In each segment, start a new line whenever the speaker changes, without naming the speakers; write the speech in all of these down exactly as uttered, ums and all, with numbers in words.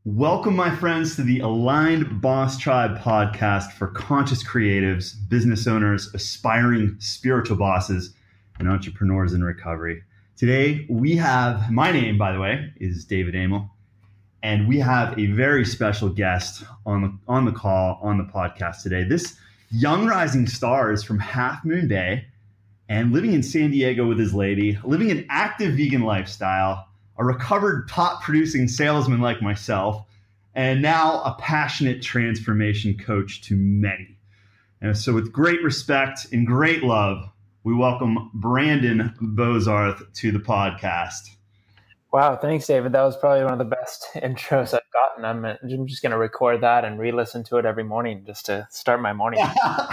Welcome, my friends, to the Aligned Boss Tribe podcast for conscious creatives, business owners, aspiring spiritual bosses, and entrepreneurs in recovery. Today, we have, my name, by the way, is David Amel, and we have a very special guest on the, on the call, on the podcast today. This young rising star is from Half Moon Bay and living in San Diego with his lady, living an active vegan lifestyle, a recovered top producing salesman like myself, and now a passionate transformation coach to many. And so with great respect and great love, we welcome Brandon Bozarth to the podcast.
Wow, thanks, David. That was probably one of the best intros I've gotten. I'm, I'm just going to record that and re-listen to it every morning just to start my morning.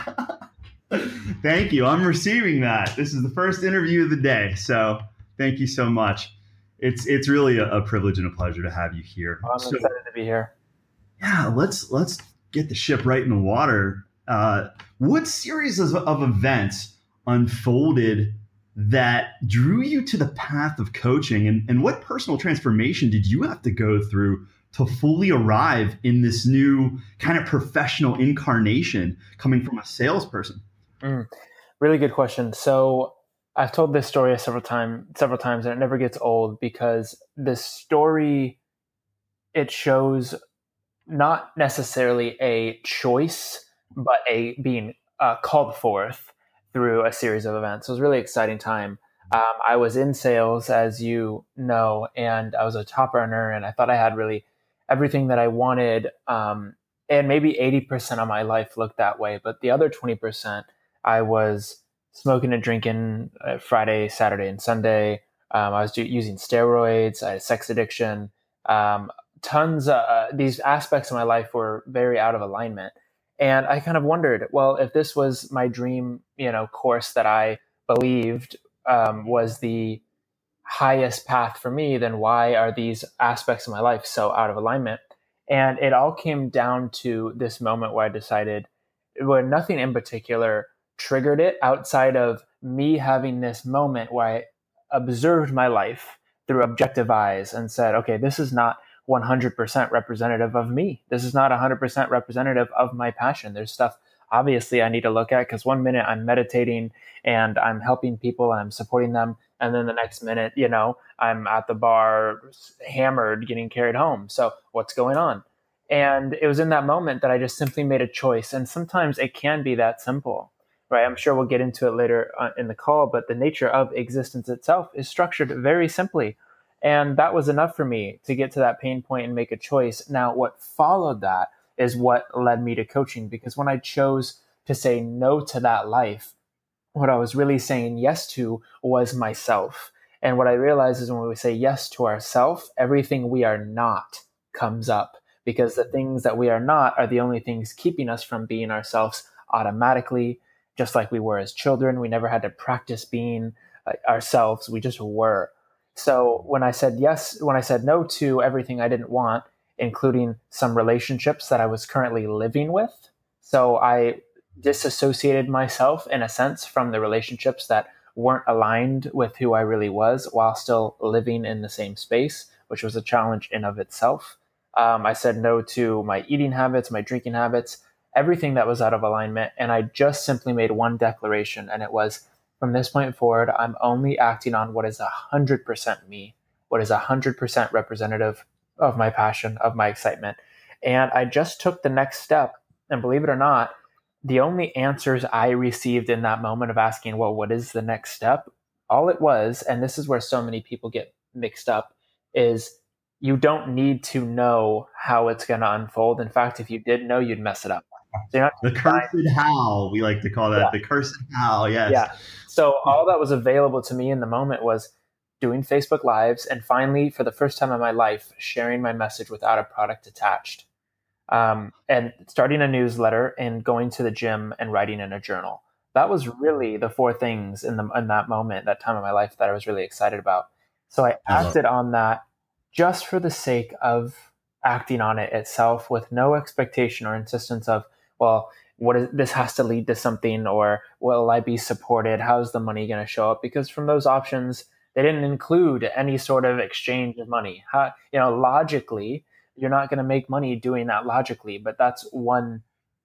Thank you. I'm receiving that. This is the first interview of the day, so thank you so much. It's it's really a, a privilege and a pleasure to have you here.
Well, I'm
so,
excited to be here.
Yeah, let's let's get the ship right in the water. Uh, what series of, of events unfolded that drew you to the path of coaching, and, and what personal transformation did you have to go through to fully arrive in this new kind of professional incarnation coming from a salesperson?
Mm, really good question. So I've told this story several time, several times, and it never gets old because this story, it shows not necessarily a choice, but a being uh, called forth through a series of events. It was a really exciting time. Um, I was in sales, as you know, and I was a top earner, and I thought I had really everything that I wanted. Um, and maybe eighty percent of my life looked that way, but the other twenty percent, I was smoking and drinking uh, Friday, Saturday, and Sunday. Um, I was do- using steroids. I had a sex addiction. Um, tons of uh, these aspects of my life were very out of alignment. And I kind of wondered, well, if this was my dream, you know, course that I believed um, was the highest path for me, then why are these aspects of my life so out of alignment? And it all came down to this moment where I decided, where nothing in particular triggered it outside of me having this moment where I observed my life through objective eyes and said, okay, this is not one hundred percent representative of me. This is not one hundred percent representative of my passion. There's stuff obviously I need to look at, because one minute I'm meditating and I'm helping people and I'm supporting them. And then the next minute, you know, I'm at the bar hammered, getting carried home. So what's going on? And it was in that moment that I just simply made a choice. And sometimes it can be that simple. Right, I'm sure we'll get into it later in the call, but the nature of existence itself is structured very simply. And that was enough for me to get to that pain point and make a choice. Now, what followed that is what led me to coaching, because when I chose to say no to that life, what I was really saying yes to was myself. And what I realized is when we say yes to ourselves, everything we are not comes up, because the things that we are not are the only things keeping us from being ourselves automatically. Just like we were as children, we never had to practice being uh, ourselves. We just were. So when I said yes, when I said no to everything I didn't want, including some relationships that I was currently living with, so I disassociated myself in a sense from the relationships that weren't aligned with who I really was while still living in the same space, which was a challenge in of itself. Um, I said no to my eating habits, my drinking habits, everything that was out of alignment. And I just simply made one declaration. And it was, from this point forward, I'm only acting on what is one hundred percent me, what is one hundred percent representative of my passion, of my excitement. And I just took the next step. And believe it or not, the only answers I received in that moment of asking, well, what is the next step? All it was, and this is where so many people get mixed up, is you don't need to know how it's going to unfold. In fact, if you did know, you'd mess it up.
So not the cursed how, we like to call that. Yeah. The cursed how, yes.
Yeah. So all that was available to me in the moment was doing Facebook Lives, and finally, for the first time in my life, sharing my message without a product attached, um, and starting a newsletter and going to the gym and writing in a journal. That was really the four things in the in that moment, that time of my life, that I was really excited about. So I acted on that just for the sake of acting on it itself, with no expectation or insistence of, well, what is, this has to lead to something, or will I be supported? How's the money going to show up? Because from those options, they didn't include any sort of exchange of money. How, you know, logically, you're not going to make money doing that logically. But that's one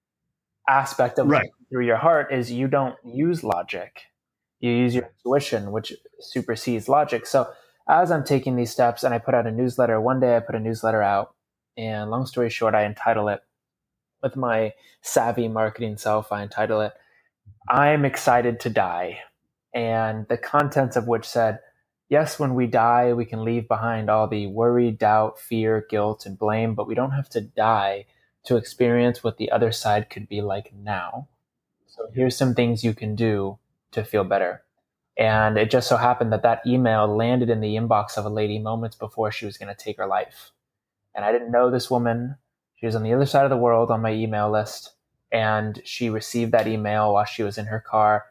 aspect of
Right.
through your heart is you don't use logic. You use your intuition, which supersedes logic. So as I'm taking these steps and I put out a newsletter, one day I put a newsletter out, and long story short, I entitle it, with my savvy marketing self, I entitle it, I'm Excited to Die. And the contents of which said, yes, when we die, we can leave behind all the worry, doubt, fear, guilt, and blame, but we don't have to die to experience what the other side could be like now. So here's some things you can do to feel better. And it just so happened that that email landed in the inbox of a lady moments before she was going to take her life. And I didn't know this woman. She was on the other side of the world on my email list. And she received that email while she was in her car,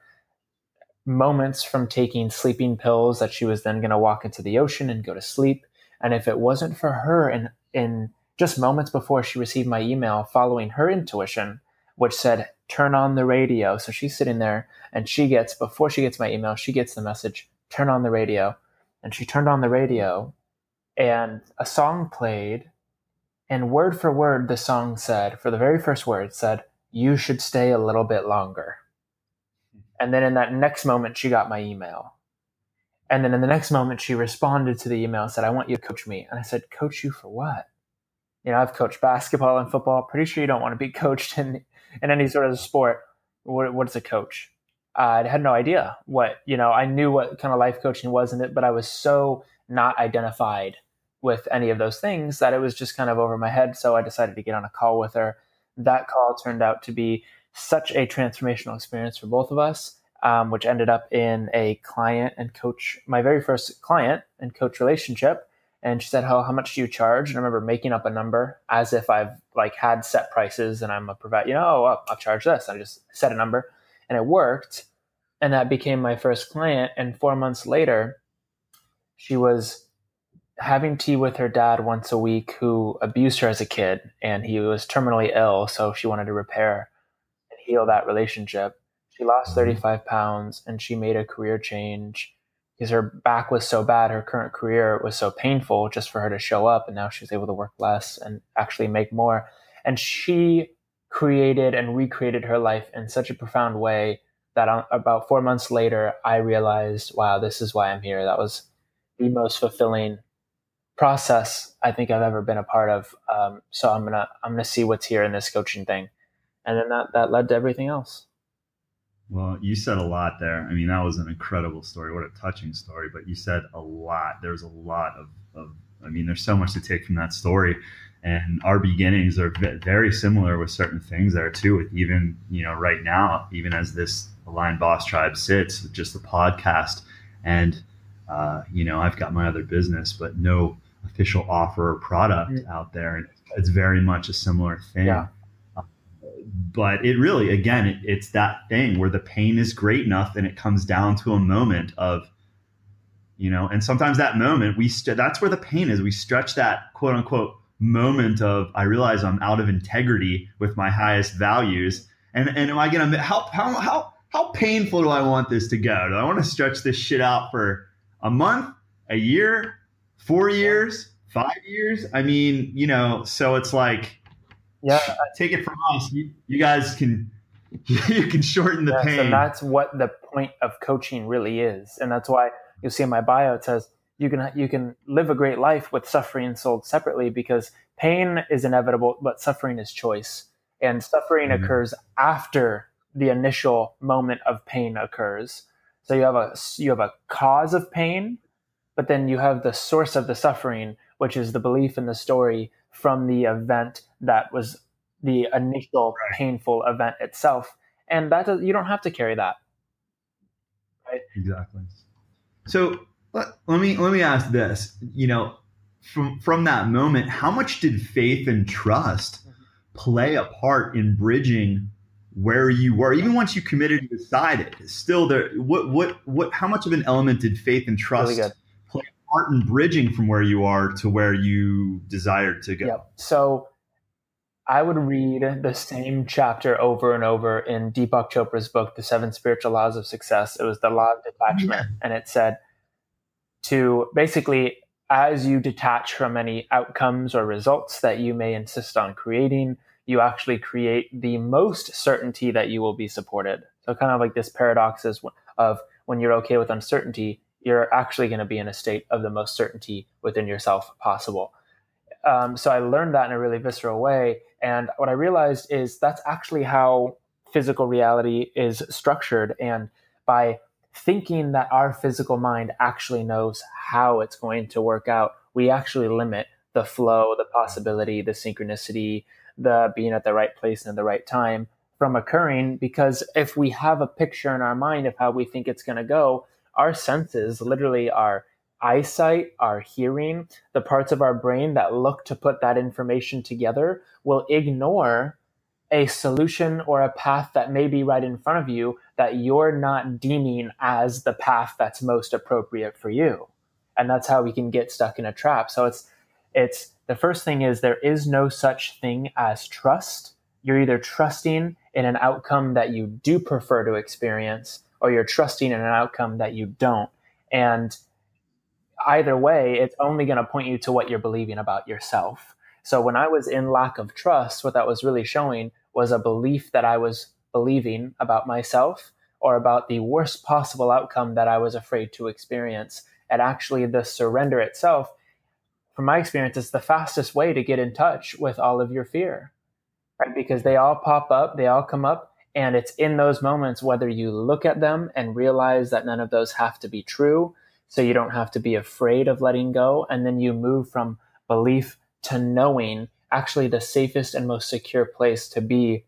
moments from taking sleeping pills that she was then going to walk into the ocean and go to sleep. And if it wasn't for her in, in just moments before she received my email, following her intuition, which said, turn on the radio. So she's sitting there and she gets, before she gets my email, she gets the message, turn on the radio. And she turned on the radio and a song played, and word for word, the song said, for the very first word, said, you should stay a little bit longer. And then in that next moment, she got my email. And then in the next moment, she responded to the email and said, I want you to coach me. And I said, coach you for what? You know, I've coached basketball and football. Pretty sure you don't want to be coached in in any sort of sport. What, what's a coach? Uh, I had no idea what, you know, I knew what kind of life coaching was in it, but I was so not identified with any of those things that it was just kind of over my head. So I decided to get on a call with her. That call turned out to be such a transformational experience for both of us, um, which ended up in a client and coach, my very first client and coach relationship. And she said, oh, how much do you charge? And I remember making up a number as if I've like had set prices and I'm a provider, you know, oh, well, I'll charge this. I just set a number and it worked. And that became my first client. And four months later, she was having tea with her dad once a week who abused her as a kid. And he was terminally ill. So she wanted to repair and heal that relationship. She lost thirty-five pounds and she made a career change. Because her back was so bad, her current career was so painful just for her to show up. And now she was able to work less and actually make more. And she created and recreated her life in such a profound way that about four months later, I realized, wow, this is why I'm here. That was the most fulfilling process I think I've ever been a part of. Um, so I'm going to, I'm going to see what's here in this coaching thing. And then that, that led to everything else.
Well, you said a lot there. I mean, that was an incredible story. What a touching story. But you said a lot. There's a lot of, of I mean, there's so much to take from that story. And our beginnings are very similar with certain things there too. With even, you know, right now, even as this Aligned Boss Tribe sits with just the podcast and, uh, you know, I've got my other business, but no official offer or product mm-hmm. out there. And it's very much a similar thing.
Yeah.
But it really, again, it, it's that thing where the pain is great enough and it comes down to a moment of, you know, and sometimes that moment, we st- that's where the pain is. We stretch that quote unquote moment of, I realize I'm out of integrity with my highest values. And, and am I going to, how, how, how, how painful do I want this to go? Do I want to stretch this shit out for a month, a year, four years, five years? I mean, you know, so it's like,
yeah,
take it from us. You, you guys can you can shorten the
yes,
pain.
And that's what the point of coaching really is. And that's why you'll see in my bio it says you can you can live a great life with suffering sold separately, because pain is inevitable, but suffering is choice. And suffering mm-hmm. occurs after the initial moment of pain occurs. So you have a you have a cause of pain, but then you have the source of the suffering, which is the belief in the story from the event that was the initial right. painful event itself. And that does, you don't have to carry that. Right?
Exactly. So let, let me let me ask this. You know, from from that moment, how much did faith and trust mm-hmm. play a part in bridging where you were, even once you committed and decided? Still, there. What what what? How much of an element did faith and trust
really
play a part in bridging from where you are to where you desired to go?
Yep. So I would read the same chapter over and over in Deepak Chopra's book, The Seven Spiritual Laws of Success. It was the law of detachment. Yeah. And it said to basically, as you detach from any outcomes or results that you may insist on creating, you actually create the most certainty that you will be supported. So kind of like this paradox is of when you're okay with uncertainty, you're actually going to be in a state of the most certainty within yourself possible. Um, so I learned that in a really visceral way. And what I realized is that's actually how physical reality is structured. And by thinking that our physical mind actually knows how it's going to work out, we actually limit the flow, the possibility, the synchronicity, the being at the right place and at the right time from occurring. Because if we have a picture in our mind of how we think it's going to go, our senses, literally our eyesight, our hearing, the parts of our brain that look to put that information together will ignore a solution or a path that may be right in front of you that you're not deeming as the path that's most appropriate for you. And that's how we can get stuck in a trap. So it's, it's the first thing is there is no such thing as trust. You're either trusting in an outcome that you do prefer to experience, or you're trusting in an outcome that you don't. And either way, it's only going to point you to what you're believing about yourself. So when I was in lack of trust, what that was really showing was a belief that I was believing about myself or about the worst possible outcome that I was afraid to experience. And actually the surrender itself, from my experience, is the fastest way to get in touch with all of your fear, right? Because they all pop up, they all come up. And it's in those moments, whether you look at them and realize that none of those have to be true, so you don't have to be afraid of letting go. And then you move from belief to knowing. Actually, the safest and most secure place to be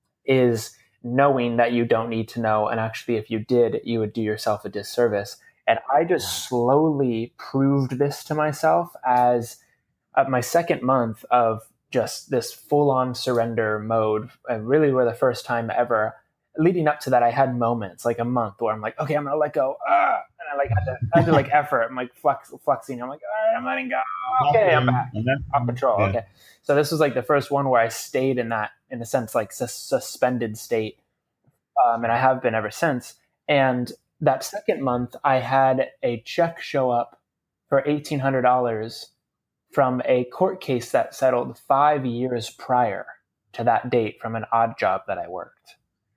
is knowing that you don't need to know. And actually, if you did, you would do yourself a disservice. And I just slowly proved this to myself as uh, my second month of just this full-on surrender mode. And really were the first time ever. Leading up to that, I had moments, like a month, where I'm like, okay, I'm gonna let go. Ah! And I like had to, had to like effort. I'm like flex, flexing. I'm like, all right, I'm letting go. Okay, I'm back. Off control. Yeah. Okay. So this was like the first one where I stayed in that, in a sense, like sus- suspended state. Um, and I have been ever since. And that second month, I had a check show up for eighteen hundred dollars from a court case that settled five years prior to that date from an odd job that I worked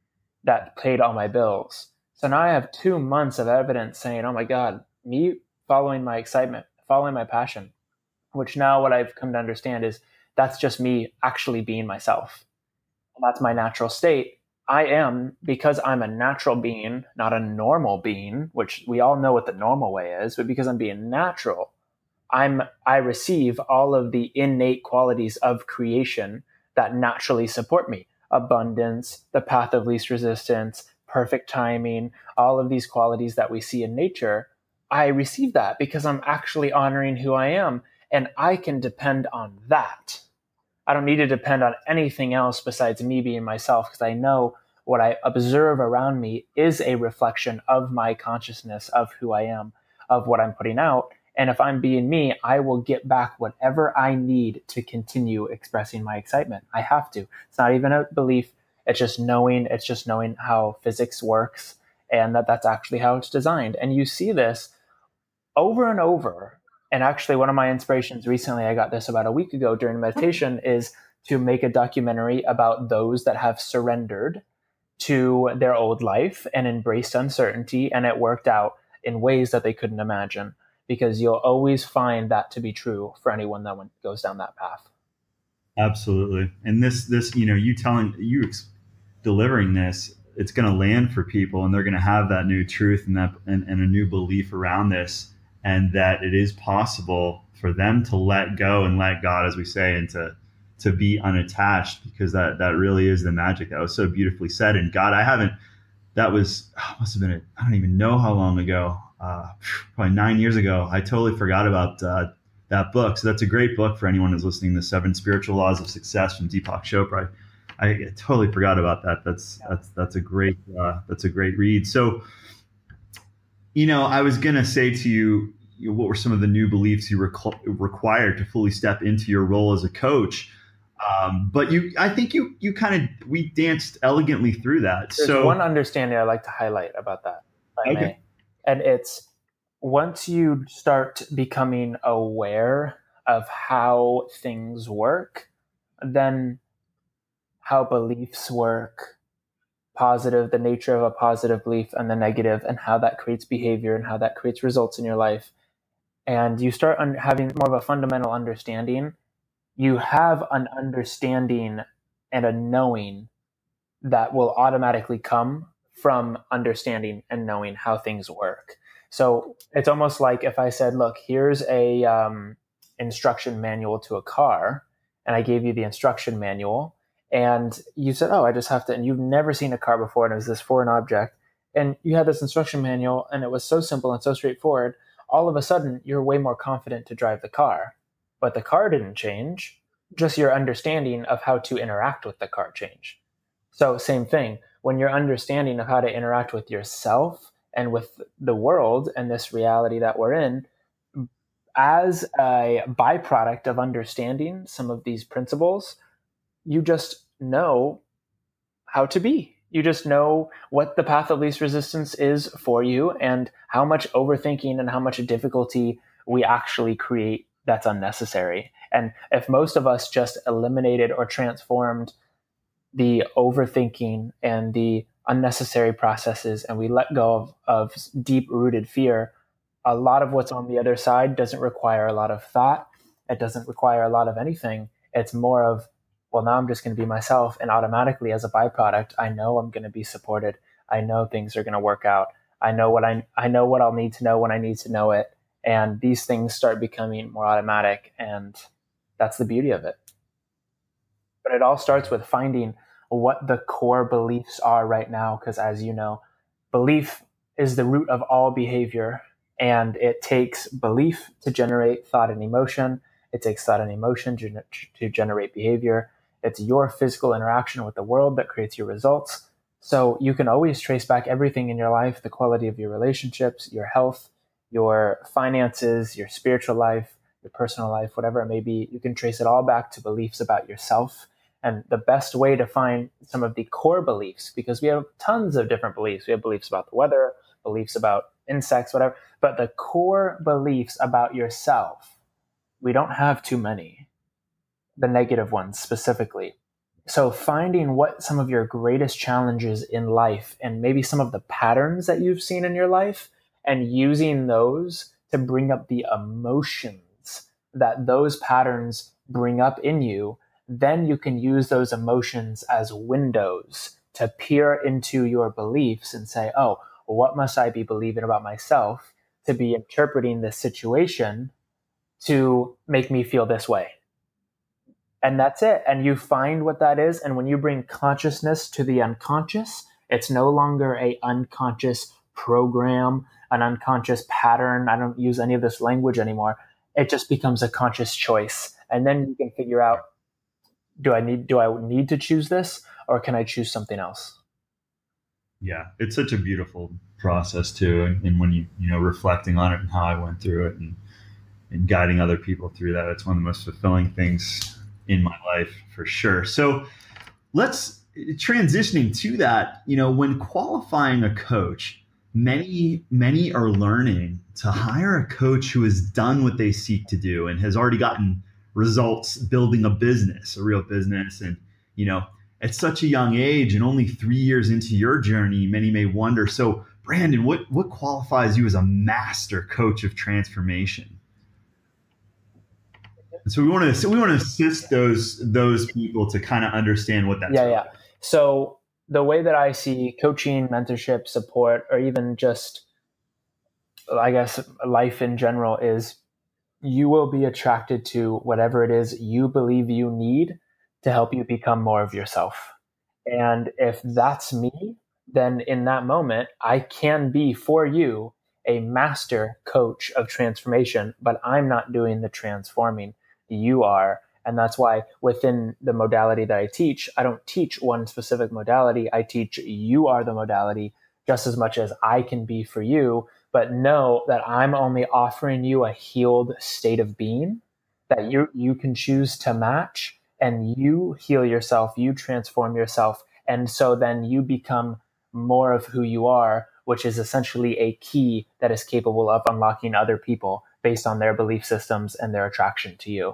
that paid all my bills. So now I have two months of evidence saying, oh my God, me following my excitement, following my passion, which now what I've come to understand is that's just me actually being myself. And that's my natural state. I am, because I'm a natural being, not a normal being, which we all know what the normal way is, but because I'm being natural, I'm, I receive all of the innate qualities of creation that naturally support me. Abundance, the path of least resistance, perfect timing, all of these qualities that we see in nature, I receive that because I'm actually honoring who I am, and I can depend on that. I don't need to depend on anything else besides me being myself, because I know what I observe around me is a reflection of my consciousness, of who I am, of what I'm putting out. And if I'm being me, I will get back whatever I need to continue expressing my excitement. I have to. It's not even a belief. It's just knowing, it's just knowing how physics works, and that that's actually how it's designed. And you see this over and over. And actually, one of my inspirations recently, I got this about a week ago during meditation, is to make a documentary about those that have surrendered to their old life and embraced uncertainty. And it worked out in ways that they couldn't imagine, because you'll always find that to be true for anyone that goes down that path.
Absolutely. And this, this, you know, you telling, you ex- delivering this, it's going to land for people, and they're going to have that new truth and that, and, and a new belief around this, and that it is possible for them to let go and let God, as we say, and to, to be unattached, because that, that really is the magic. That was so beautifully said. And God, I haven't, that was, oh, must have been, a, I don't even know how long ago, uh, probably nine years ago. I totally forgot about uh, that book. So that's a great book for anyone who's listening. The Seven Spiritual Laws of Success from Deepak Chopra. I, I totally forgot about that. That's, that's, that's a great, uh, that's a great read. So, you know, I was going to say to you, you know, what were some of the new beliefs you rec- required to fully step into your role as a coach? Um, but you, I think you, you kind of, we danced elegantly through that.
There's
so
one understanding I'd like to highlight about that, if I
okay.
may. And it's once you start becoming aware of how things work, then how beliefs work, positive, the nature of a positive belief and the negative, and how that creates behavior and how that creates results in your life. And you start un- having more of a fundamental understanding. You have an understanding and a knowing that will automatically come from understanding and knowing how things work. So it's almost like if I said, look, here's a um, instruction manual to a car, and I gave you the instruction manual, and you said, oh, I just have to, and you've never seen a car before, and it was this foreign object, and you had this instruction manual, and it was so simple and so straightforward, all of a sudden, you're way more confident to drive the car. But the car didn't change, just your understanding of how to interact with the car changed. So same thing, when your understanding of how to interact with yourself and with the world and this reality that we're in, as a byproduct of understanding some of these principles, you just know how to be. You just know what the path of least resistance is for you and how much overthinking and how much difficulty we actually create that's unnecessary. And if most of us just eliminated or transformed the overthinking and the unnecessary processes and we let go of, of deep-rooted fear, a lot of what's on the other side doesn't require a lot of thought. It doesn't require a lot of anything. It's more of, well, now I'm just going to be myself. And automatically, as a byproduct, I know I'm going to be supported. I know things are going to work out. I know what I, I know what I'll need to know when I need to know it. And these things start becoming more automatic. And that's the beauty of it. But it all starts with finding what the core beliefs are right now. Because as you know, belief is the root of all behavior. And it takes belief to generate thought and emotion. It takes thought and emotion to, to generate behavior. It's your physical interaction with the world that creates your results. So you can always trace back everything in your life, the quality of your relationships, your health, your finances, your spiritual life, your personal life, whatever it may be. You can trace it all back to beliefs about yourself. And the best way to find some of the core beliefs, because we have tons of different beliefs. We have beliefs about the weather, beliefs about insects, whatever. But the core beliefs about yourself, we don't have too many, the negative ones specifically. So finding what some of your greatest challenges in life and maybe some of the patterns that you've seen in your life and using those to bring up the emotions that those patterns bring up in you, then you can use those emotions as windows to peer into your beliefs and say, oh, what must I be believing about myself to be interpreting this situation to make me feel this way? And that's it. And you find what that is. And when you bring consciousness to the unconscious, it's no longer a unconscious program, an unconscious pattern. I don't use any of this language anymore. It just becomes a conscious choice. And then you can figure out, do I need, do I need to choose this, or can I choose something else?
Yeah, it's such a beautiful process too. And, and when you, you know, reflecting on it and how I went through it and, and guiding other people through that, it's one of the most fulfilling things in my life for sure. So let's transitioning to that, you know, when qualifying a coach, many, many are learning to hire a coach who has done what they seek to do and has already gotten results building a business, a real business. And, you know, at such a young age and only three years into your journey, many may wonder, so Brandon, what, what qualifies you as a master coach of transformation? And so we want to so we want to assist those those people to kind of understand what that's
yeah
about.
yeah so the way that I see coaching, mentorship, support, or even just, I guess, life in general is you will be attracted to whatever it is you believe you need to help you become more of yourself. And if that's me, then in that moment, I can be for you a master coach of transformation, but I'm not doing the transforming. You are. And that's why within the modality that I teach, I don't teach one specific modality. I teach you are the modality just as much as I can be for you. But know that I'm only offering you a healed state of being that you you can choose to match, and you heal yourself, you transform yourself. And so then you become more of who you are which is essentially a key that is capable of unlocking other people based on their belief systems and their attraction to you.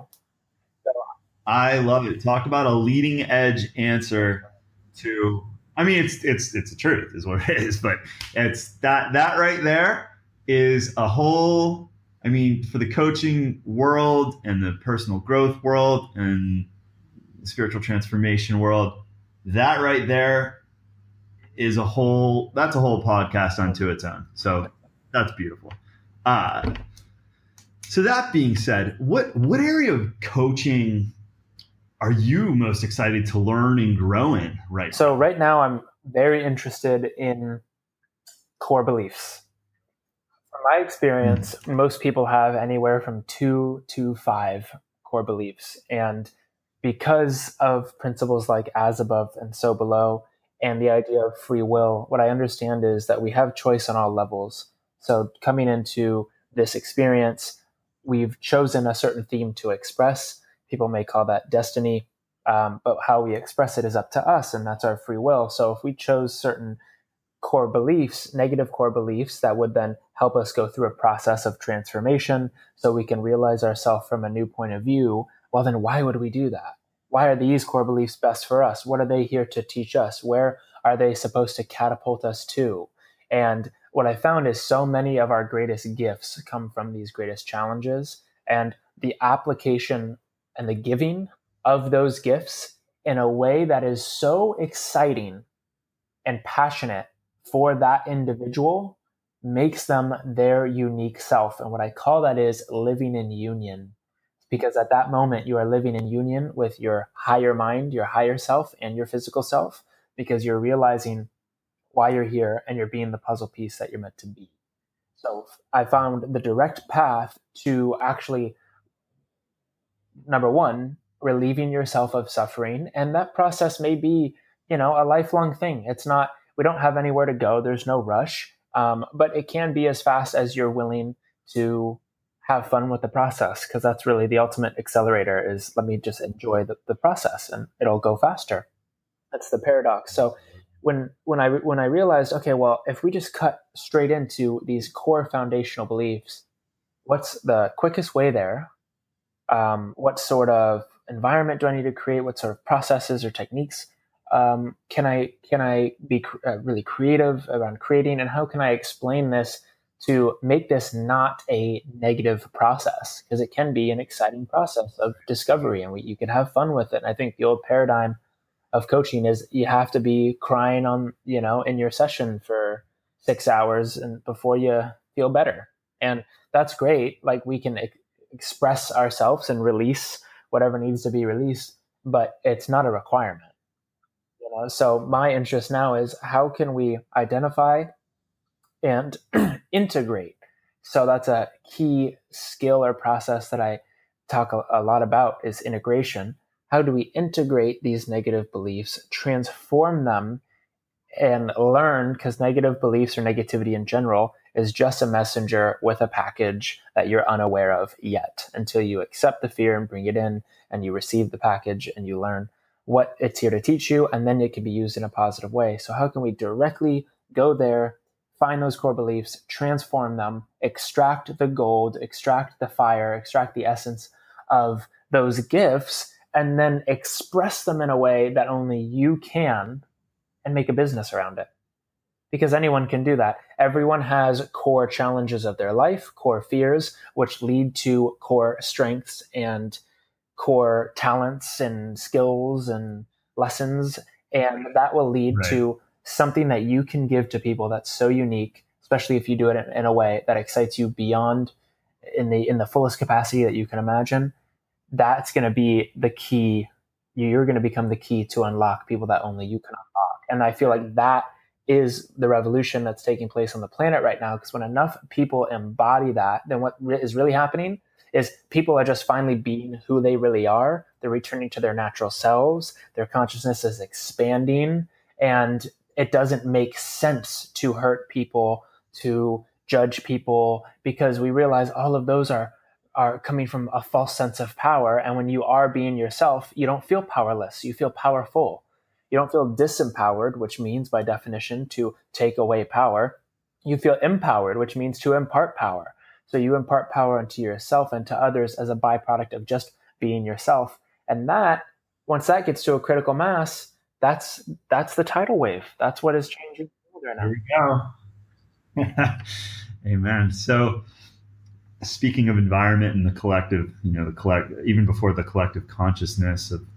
I love it. Talk about a leading edge answer to, I mean, it's it's it's the truth is what it is, but it's that that right there is a whole, I mean, for the coaching world and the personal growth world and the spiritual transformation world, that right there is a whole, that's a whole podcast unto its own. So that's beautiful. Uh, so that being said, what what area of coaching are you most excited to learn and grow in right
so
now?
right now I'm very interested in core beliefs. From my experience, mm. most people have anywhere from two to five core beliefs. And because of principles like as above and so below and the idea of free will, what I understand is that we have choice on all levels. So coming into this experience, we've chosen a certain theme to express. People may call that destiny, um, but how we express it is up to us, and that's our free will. So if we chose certain core beliefs, negative core beliefs, that would then help us go through a process of transformation so we can realize ourselves from a new point of view, well, then why would we do that? Why are these core beliefs best for us? What are they here to teach us? Where are they supposed to catapult us to? And what I found is so many of our greatest gifts come from these greatest challenges, and the application and the giving of those gifts in a way that is so exciting and passionate for that individual makes them their unique self. And what I call that is living in union. Because at that moment, you are living in union with your higher mind, your higher self, and your physical self, because you're realizing why you're here and you're being the puzzle piece that you're meant to be. So I found the direct path to actually, number one, relieving yourself of suffering. And that process may be, you know, a lifelong thing. It's not, we don't have anywhere to go. There's no rush. Um, but it can be as fast as you're willing to have fun with the process, because that's really the ultimate accelerator is let me just enjoy the, the process and it'll go faster. That's the paradox. So when, when I, when I realized, okay, well, if we just cut straight into these core foundational beliefs, what's the quickest way there? Um, what sort of environment do I need to create? What sort of processes or techniques um, can I can I be cr- uh, really creative around creating? And how can I explain this to make this not a negative process? Because it can be an exciting process of discovery, and we, you can have fun with it. And I think the old paradigm of coaching is you have to be crying on, you know, in your session for six hours and before you feel better. And that's great. Like we can express ourselves and release whatever needs to be released, but it's not a requirement. You know, so my interest now is how can we identify and integrate? So that's a key skill or process that I talk a, a lot about is integration. How do we integrate these negative beliefs, transform them, and learn, because negative beliefs or negativity in general is just a messenger with a package that you're unaware of yet until you accept the fear and bring it in and you receive the package and you learn what it's here to teach you, and then it can be used in a positive way. So how can we directly go there, find those core beliefs, transform them, extract the gold, extract the fire, extract the essence of those gifts, and then express them in a way that only you can, and make a business around it? Because anyone can do that. Everyone has core challenges of their life, core fears, which lead to core strengths and core talents and skills and lessons. And that will lead right. to something that you can give to people that's so unique, especially if you do it in, in a way that excites you beyond in the in the fullest capacity that you can imagine. That's going to be the key. You're going to become the key to unlock people that only you can unlock. And I feel like that is the revolution that's taking place on the planet right now, because when enough people embody that, then what re- is really happening is people are just finally being who they really are. They're returning to their natural selves. Their consciousness is expanding, and it doesn't make sense to hurt people, to judge people, because we realize all of those are are coming from a false sense of power. And when you are being yourself, you don't feel powerless. You feel powerful. You don't feel disempowered, which means by definition to take away power. You feel empowered, which means to impart power. So you impart power into yourself and to others as a byproduct of just being yourself. And that, once that gets to a critical mass, that's that's the tidal wave. That's what is changing the world right now.
There we go. Amen. So speaking of environment and the collective, you know, the collect even before the collective consciousness of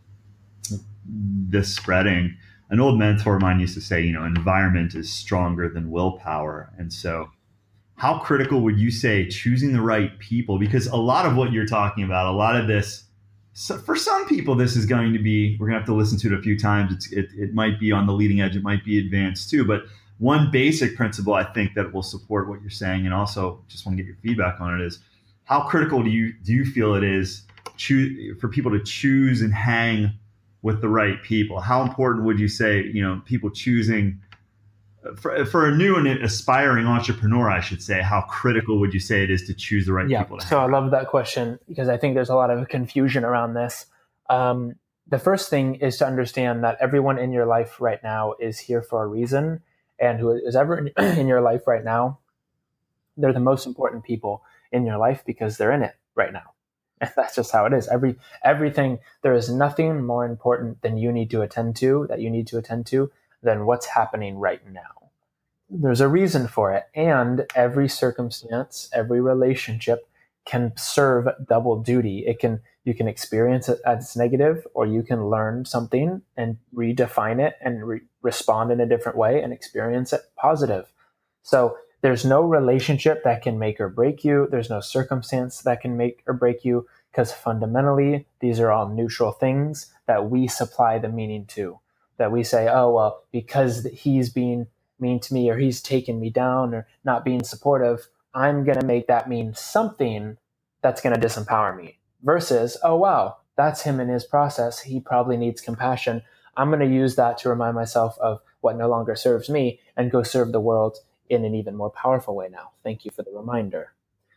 this spreading, an old mentor of mine used to say, you know, environment is stronger than willpower. And so how critical would you say choosing the right people? Because a lot of what you're talking about, a lot of this, so for some people, this is going to be, we're going to have to listen to it a few times. It's, it, it might be on the leading edge. It might be advanced too. But one basic principle I think that will support what you're saying, and also just want to get your feedback on it, is how critical do you do you feel it is choose, for people to choose and hang with the right people? How important would you say, you know, people choosing for, for a new and aspiring entrepreneur, I should say, how critical would you say it is to choose the right
yeah.
people? To
so I love that question because I think there's a lot of confusion around this. Um, the first thing is to understand that everyone in your life right now is here for a reason, and who is ever in, in your life right now, they're the most important people in your life because they're in it right now. And that's just how it is. Every everything, there is nothing more important than you need to attend to, that you need to attend to, than what's happening right now. There's a reason for it. And every circumstance, every relationship can serve double duty. It can, you can experience it as negative, or you can learn something and redefine it and re- respond in a different way and experience it positive. So there's no relationship that can make or break you. There's no circumstance that can make or break you, because fundamentally, these are all neutral things that we supply the meaning to. That we say, oh, well, because he's being mean to me, or he's taking me down, or not being supportive, I'm going to make that mean something that's going to disempower me. Versus, oh, wow, that's him in his process. He probably needs compassion. I'm going to use that to remind myself of what no longer serves me and go serve the world in an even more powerful way now. Thank you for the reminder.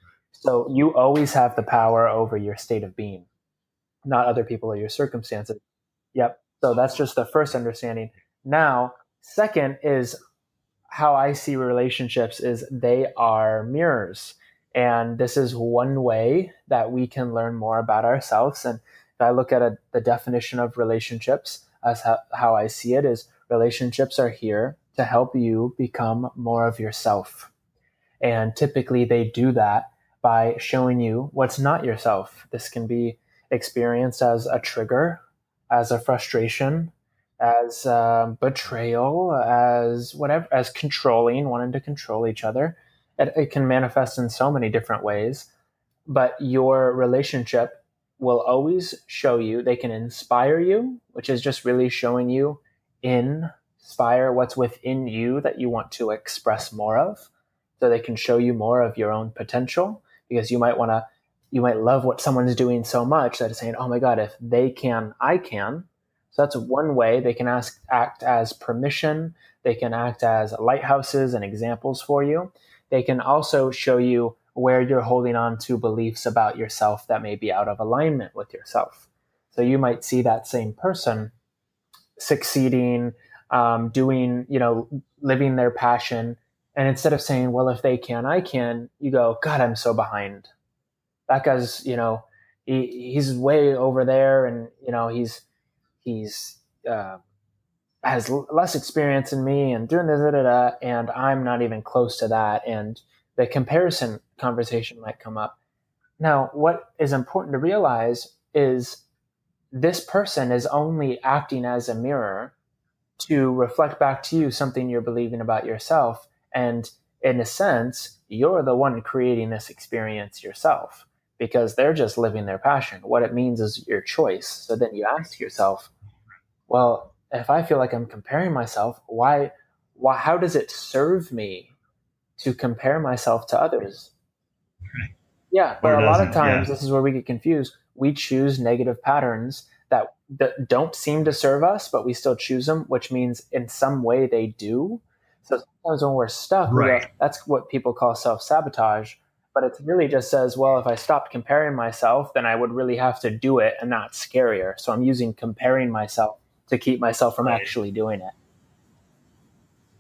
So you always have the power over your state of being, not other people or your circumstances. Yep. So that's just the first understanding. Now, second is how I see relationships is they are mirrors. And this is one way that we can learn more about ourselves. And if I look at a, the definition of relationships, as how, how I see it is relationships are here to help you become more of yourself. And typically they do that by showing you what's not yourself. This can be experienced as a trigger, as a frustration, as um, betrayal, as whatever, as controlling, wanting to control each other. It, it can manifest in so many different ways, but your relationship will always show you, they can inspire you, which is just really showing you inspire what's within you that you want to express more of. So they can show you more of your own potential, because you might want to, you might love what someone's doing so much that it's saying, oh my God, if they can, I can. So that's one way they can ask, act as permission. They can act as lighthouses and examples for you. They can also show you where you're holding on to beliefs about yourself that may be out of alignment with yourself. So you might see that same person succeeding, um, doing, you know, living their passion. And instead of saying, well, if they can, I can, you go, God, I'm so behind. That guy's, you know, he, he's way over there, and, you know, he's, he's, uh, has l- less experience than me, and doing da, da, da, da, and I'm not even close to that. And the comparison conversation might come up. Now, what is important to realize is this person is only acting as a mirror to reflect back to you something you're believing about yourself. And in a sense, you're the one creating this experience yourself, because they're just living their passion. What it means is your choice. So then you ask yourself, well, if I feel like I'm comparing myself, why, why, how does it serve me to compare myself to others?
Right.
Yeah, but
Or
a lot of
doesn't,
times,
yeah.
this is where we get confused. We choose negative patterns that, that don't seem to serve us, but we still choose them, which means in some way they do. So sometimes when we're stuck, we
Right.
go, that's what people call self-sabotage. But it really just says, well, if I stopped comparing myself, then I would really have to do it, and not scarier. So I'm using comparing myself to keep myself from
Right.
actually doing it.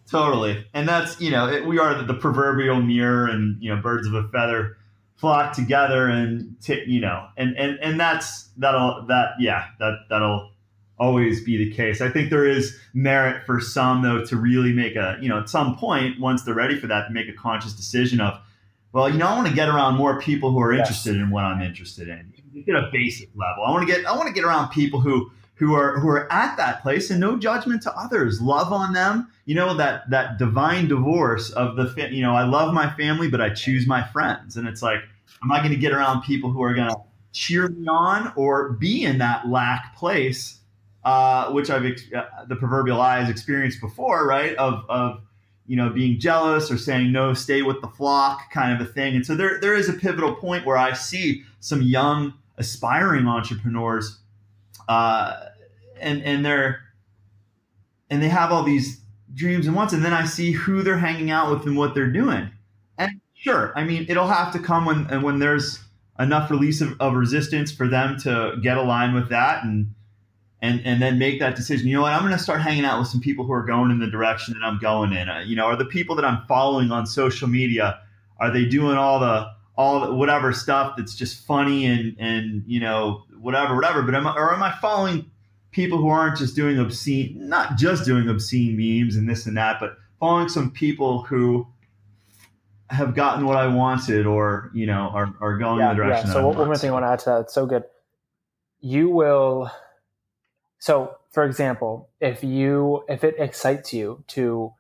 Totally. And that's, you know, it, we are the, the proverbial mirror, and, you know, birds of a feather flock together, and, t- you know, and, and, and that's, that'll, that, yeah, that, that'll always be the case. I think there is merit for some, though, to really make a, you know, at some point, once they're ready for that, to make a conscious decision of, well, you know, I want to get around more people who are interested yes. in what I'm interested in. At a basic level, I want to get, I want to get around people who, who are who are at that place, and no judgment to others, love on them, you know, that that divine divorce of the fa- you know, I love my family, but I choose my friends. And it's like, am I going to get around people who are going to cheer me on, or be in that lack place, uh, which I've ex- uh, the proverbial eye has experienced before, right, of of you know, being jealous or saying no, stay with the flock kind of a thing. And so there there is a pivotal point where I see some young aspiring entrepreneurs, uh, and and they're and they have all these dreams and wants, and then I see who they're hanging out with and what they're doing. And sure, I mean, it'll have to come when and when there's enough release of, of resistance for them to get aligned with that, and and and then make that decision. You know what? I'm going to start hanging out with some people who are going in the direction that I'm going in. Uh, you know, are the people that I'm following on social media, are they doing all the all the whatever stuff that's just funny and and you know, whatever whatever? But am I, or am I following people who aren't just doing obscene, not just doing obscene memes and this and that, but following some people who have gotten what I wanted, or, you know, are, are going
yeah,
in the direction
yeah.
that
So
I
one
want.
more thing I want to add to that. It's so good. You will. So, for example, if you if it excites you to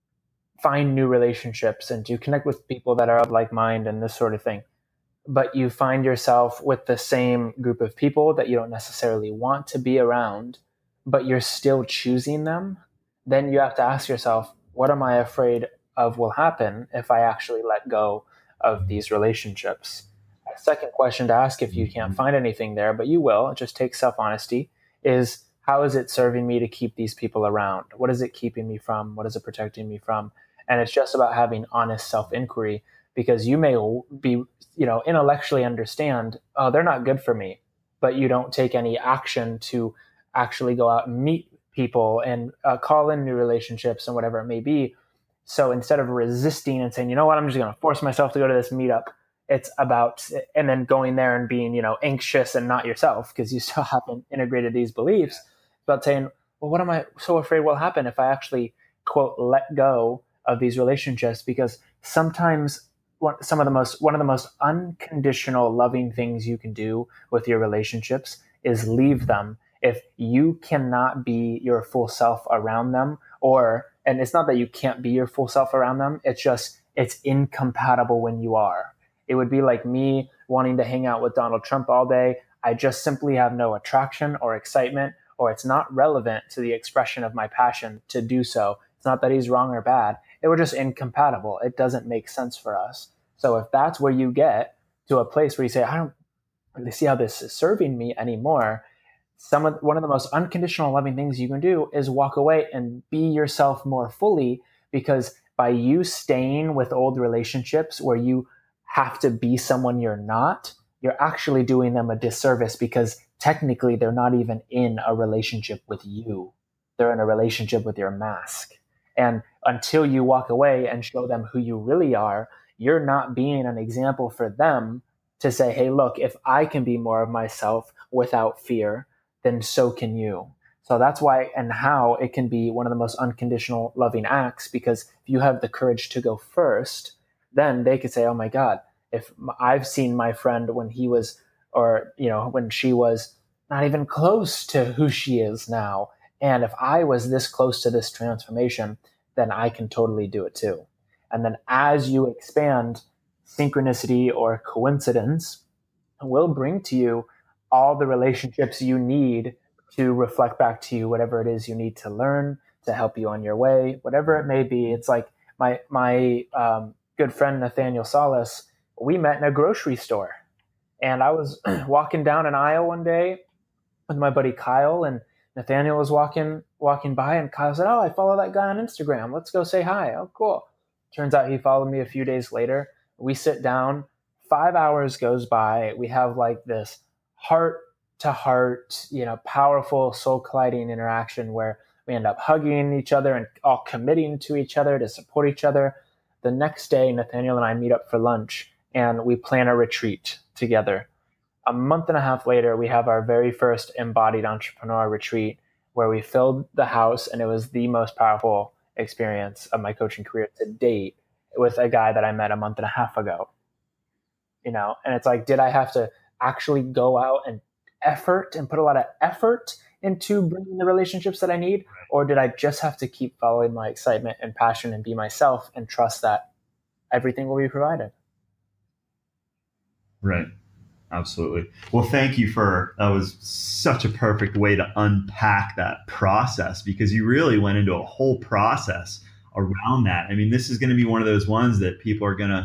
find new relationships and to connect with people that are of like mind and this sort of thing, but you find yourself with the same group of people that you don't necessarily want to be around, but you're still choosing them, then you have to ask yourself, what am I afraid of will happen if I actually let go of these relationships? A second question to ask, if you can't find anything there, but you will, it just takes self-honesty, is how is it serving me to keep these people around? What is it keeping me from? What is it protecting me from? And it's just about having honest self-inquiry, because you may be, you know, intellectually understand, oh, they're not good for me, but you don't take any action to actually go out and meet people and uh, call in new relationships and whatever it may be. So instead of resisting and saying, you know what, I'm just going to force myself to go to this meetup, it's about, and then going there and being, you know, anxious and not yourself because you still haven't integrated these beliefs. It's about saying, well, what am I so afraid will happen if I actually, quote, let go of these relationships? Because sometimes some of the most, one of the most unconditional loving things you can do with your relationships is leave them if you cannot be your full self around them. Or, and it's not that you can't be your full self around them, it's just, it's incompatible when you are. It would be like me wanting to hang out with Donald Trump all day. I just simply have no attraction or excitement, or it's not relevant to the expression of my passion to do so. It's not that he's wrong or bad. It were just incompatible. It doesn't make sense for us. So if that's where you get to a place where you say, I don't really see how this is serving me anymore, some of, one of the most unconditional loving things you can do is walk away and be yourself more fully, because by you staying with old relationships where you have to be someone you're not, you're actually doing them a disservice, because technically they're not even in a relationship with you. They're in a relationship with your mask. And until you walk away and show them who you really are, you're not being an example for them to say, hey, look, if I can be more of myself without fear, then so can you. So that's why and how it can be one of the most unconditional loving acts, because if you have the courage to go first, then they could say, oh my God, if I've seen my friend when he was, or, you know, when she was not even close to who she is now, and if I was this close to this transformation, then I can totally do it too. And then as you expand, synchronicity or coincidence will bring to you all the relationships you need to reflect back to you whatever it is you need to learn to help you on your way, whatever it may be. It's like my my um, good friend Nathaniel Salas, we met in a grocery store. And I was walking down an aisle one day with my buddy Kyle, and Nathaniel was walking walking by, and Kyle said, oh, I follow that guy on Instagram. Let's go say hi. Oh, cool. Turns out he followed me a few days later. We sit down. Five hours goes by. We have like this heart to heart, you know, powerful soul colliding interaction where We end up hugging each other and all committing to each other to support each other. The next day, Nathaniel and I meet up for lunch and we plan a retreat together. A month and a half later, we have our very first embodied entrepreneur retreat where we filled the house, and it was the most powerful experience of my coaching career to date with a guy that I met a month and a half ago. You know, and it's like, did I have to actually go out and effort and put a lot of effort into bringing the relationships that I need? Or did I just have to keep following my excitement and passion and be myself and trust that everything will be provided?
Right. Absolutely. Well, thank you for, that was such a perfect way to unpack that process, because you really went into a whole process around that. I mean, this is going to be one of those ones that people are going to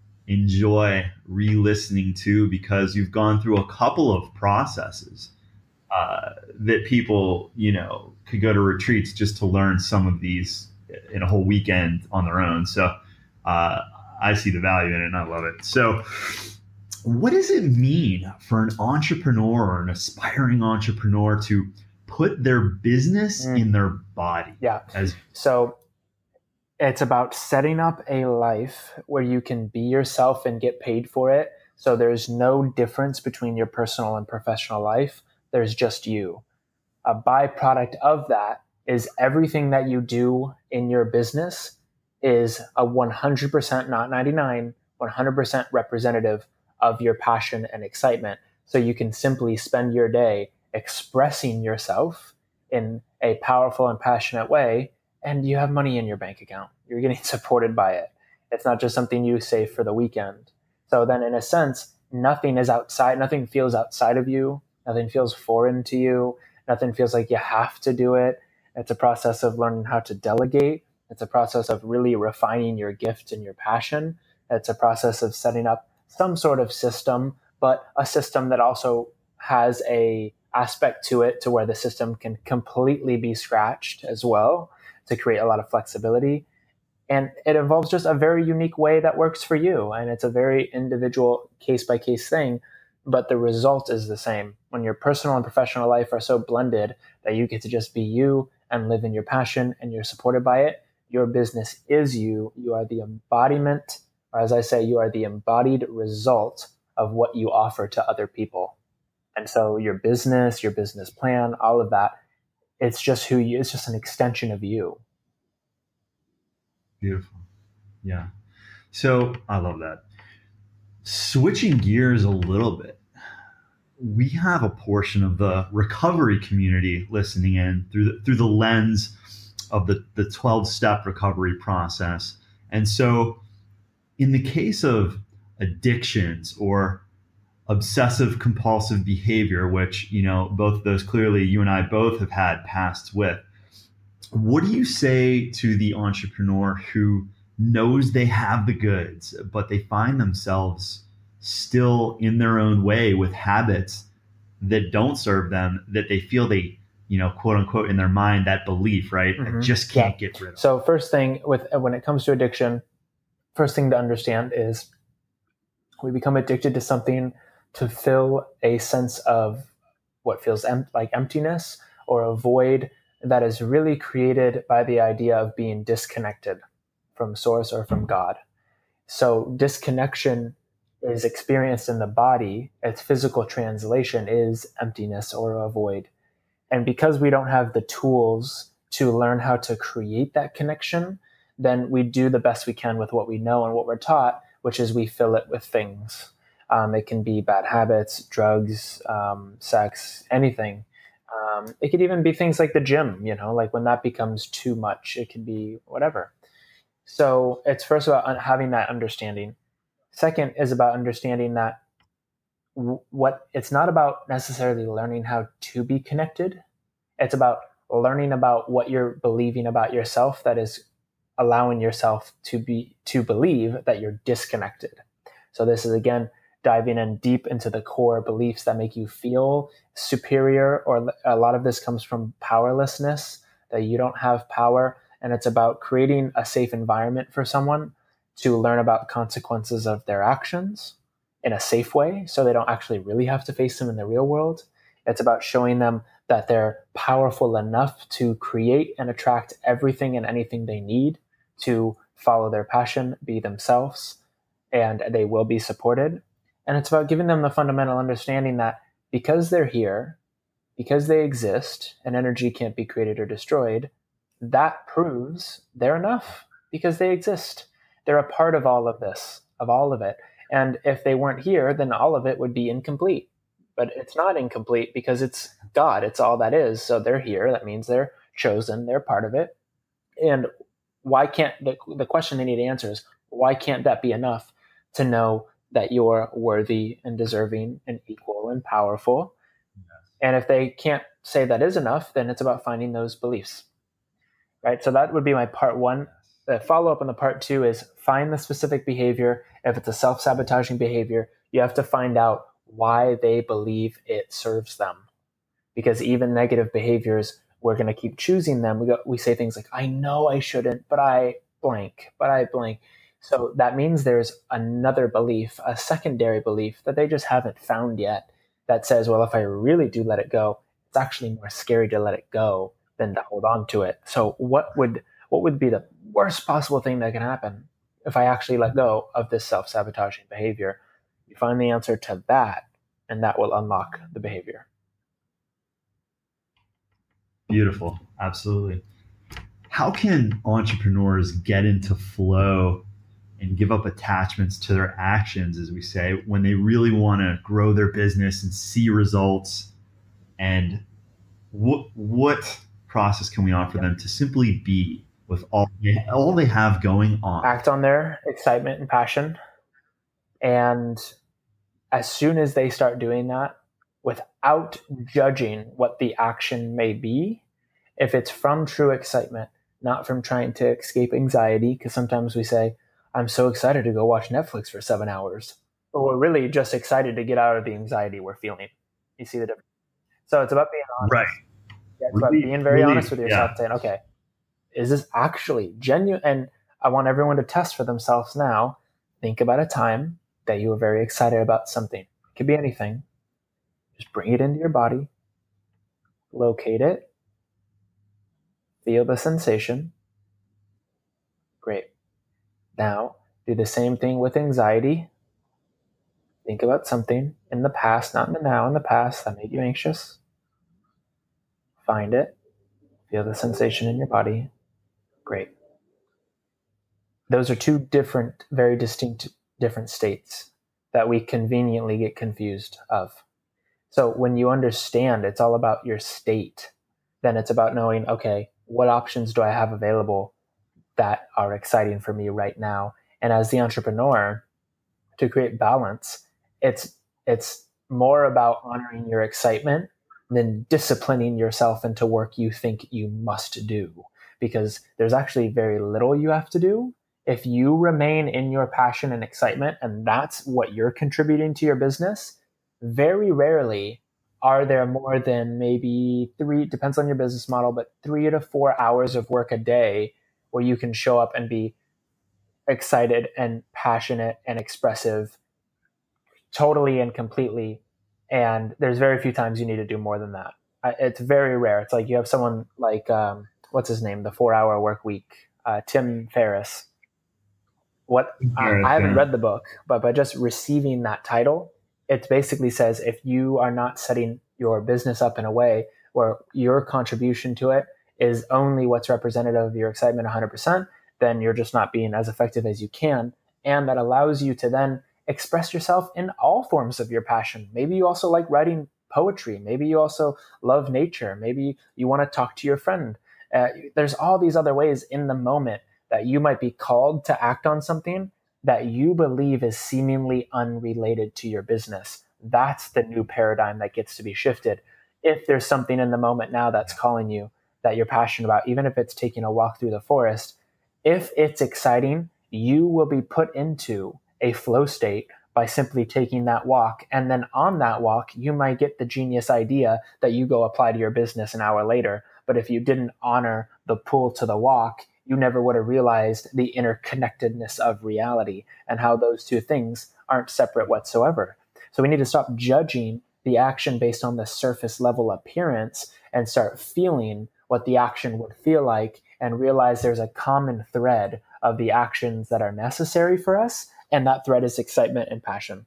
enjoy re-listening to, because you've gone through a couple of processes uh, that people, you know, could go to retreats just to learn some of these in a whole weekend on their own. So uh, I see the value in it and I love it. So what does it mean for an entrepreneur or an aspiring entrepreneur to put their business mm. in their body?
Yeah.
As-
so it's about setting up a life where you can be yourself and get paid for it. So there's no difference between your personal and professional life. There's just you. A byproduct of that is everything that you do in your business is a one hundred percent, not ninety-nine, one hundred percent representative of your passion and excitement. So you can simply spend your day expressing yourself in a powerful and passionate way, and you have money in your bank account. You're getting supported by it. It's not just something you save for the weekend. So then in a sense, nothing is outside, nothing feels outside of you. Nothing feels foreign to you. Nothing feels like you have to do it. It's a process of learning how to delegate. It's a process of really refining your gift and your passion. It's a process of setting up some sort of system, but a system that also has a aspect to it to where the system can completely be scratched as well to create a lot of flexibility. And it involves just a very unique way that works for you. And it's a very individual case by case thing, but the result is the same. When your personal and professional life are so blended that you get to just be you and live in your passion and you're supported by it, your business is you. You are the embodiment, or as I say, you are the embodied result of what you offer to other people. And so your business, your business plan, all of that, it's just who you, it's just an extension of you.
Beautiful. Yeah. So I love that. Switching gears a little bit, we have a portion of the recovery community listening in through the, through the lens of the, the twelve-step recovery process. And so in the case of addictions or obsessive compulsive behavior, which, you know, both of those clearly you and I both have had pasts with, what do you say to the entrepreneur who knows they have the goods, but they find themselves still in their own way with habits that don't serve them, that they feel they, you know, quote unquote, in their mind, that belief, right? Mm-hmm. I just can't yeah. get rid of.
So first thing with, when it comes to addiction, first thing to understand is we become addicted to something to fill a sense of what feels em- like emptiness or a void that is really created by the idea of being disconnected from source or from God. So disconnection is experienced in the body. Its physical translation is emptiness or a void. And because we don't have the tools to learn how to create that connection, then we do the best we can with what we know and what we're taught, which is we fill it with things. Um, it can be bad habits, drugs, um, sex, anything. Um, it could even be things like the gym, you know, like when that becomes too much, it can be whatever. So it's first about having that understanding. Second is about understanding that what it's not about necessarily learning how to be connected. It's about learning about what you're believing about yourself that is allowing yourself to be to believe that you're disconnected. So this is, again, diving in deep into the core beliefs that make you feel superior, or a lot of this comes from powerlessness, that you don't have power. And it's about creating a safe environment for someone to learn about the consequences of their actions in a safe way, so they don't actually really have to face them in the real world. It's about showing them that they're powerful enough to create and attract everything and anything they need to follow their passion, be themselves, and they will be supported. And it's about giving them the fundamental understanding that because they're here, because they exist, and energy can't be created or destroyed, that proves they're enough because they exist. They're a part of all of this, of all of it. And if they weren't here, then all of it would be incomplete. But it's not incomplete because it's God. It's all that is. So they're here. That means they're chosen. They're part of it. And why can't the, the question they need to answer is, why can't that be enough to know that you're worthy and deserving and equal and powerful? Yes. And if they can't say that is enough, then it's about finding those beliefs. Right? So that would be my part one. The follow-up on the part two is find the specific behavior. If it's a self-sabotaging behavior, you have to find out why they believe it serves them. Because even negative behaviors, we're going to keep choosing them. We go, we say things like, I know I shouldn't, but I blank, but I blank. So that means there's another belief, a secondary belief that they just haven't found yet that says, well, if I really do let it go, it's actually more scary to let it go than to hold on to it. So what would what would be the worst possible thing that can happen if I actually let go of this self-sabotaging behavior? You find the answer to that, and that will unlock the behavior.
Beautiful. Absolutely. How can entrepreneurs get into flow and give up attachments to their actions, as we say, when they really want to grow their business and see results? And what what process can we offer them to simply be with all they, all they have going on?
Act on their excitement and passion. And as soon as they start doing that, without judging what the action may be, if it's from true excitement, not from trying to escape anxiety, because sometimes we say, I'm so excited to go watch Netflix for seven hours. But we're really just excited to get out of the anxiety we're feeling. You see the difference? So it's about being honest.
Right.
Yeah, it's really, about being very really, honest with yourself, yeah. Saying, okay, is this actually genuine? And I want everyone to test for themselves now. Think about a time that you were very excited about something. It could be anything. Just bring it into your body. Locate it. Feel the sensation. Great. Now, do the same thing with anxiety. Think about something in the past, not in the now, in the past that made you anxious. Find it. Feel the sensation in your body. Great. Those are two different, very distinct, different states that we conveniently get confused of. So when you understand it's all about your state, then it's about knowing, okay, what options do I have available that are exciting for me right now? And as the entrepreneur, to create balance, it's it's more about honoring your excitement than disciplining yourself into work you think you must do. Because there's actually very little you have to do. If you remain in your passion and excitement, and that's what you're contributing to your business, very rarely are there more than maybe three, depends on your business model, but three to four hours of work a day where you can show up and be excited and passionate and expressive totally and completely. And there's very few times you need to do more than that. It's very rare. It's like you have someone like, um, what's his name? The four hour work week, uh, Tim Ferriss. What I, I haven't read the book, but by just receiving that title, it basically says if you are not setting your business up in a way where your contribution to it is only what's representative of your excitement one hundred percent, then you're just not being as effective as you can. And that allows you to then express yourself in all forms of your passion. Maybe you also like writing poetry. Maybe you also love nature. Maybe you want to talk to your friend. Uh, there's all these other ways in the moment that you might be called to act on something that you believe is seemingly unrelated to your business. That's the new paradigm that gets to be shifted. If there's something in the moment now that's calling you that you're passionate about, even if it's taking a walk through the forest, if it's exciting, you will be put into a flow state by simply taking that walk. And then on that walk, you might get the genius idea that you go apply to your business an hour later. But if you didn't honor the pull to the walk, you never would have realized the interconnectedness of reality and how those two things aren't separate whatsoever. So we need to stop judging the action based on the surface level appearance and start feeling what the action would feel like and realize there's a common thread of the actions that are necessary for us. And that thread is excitement and passion.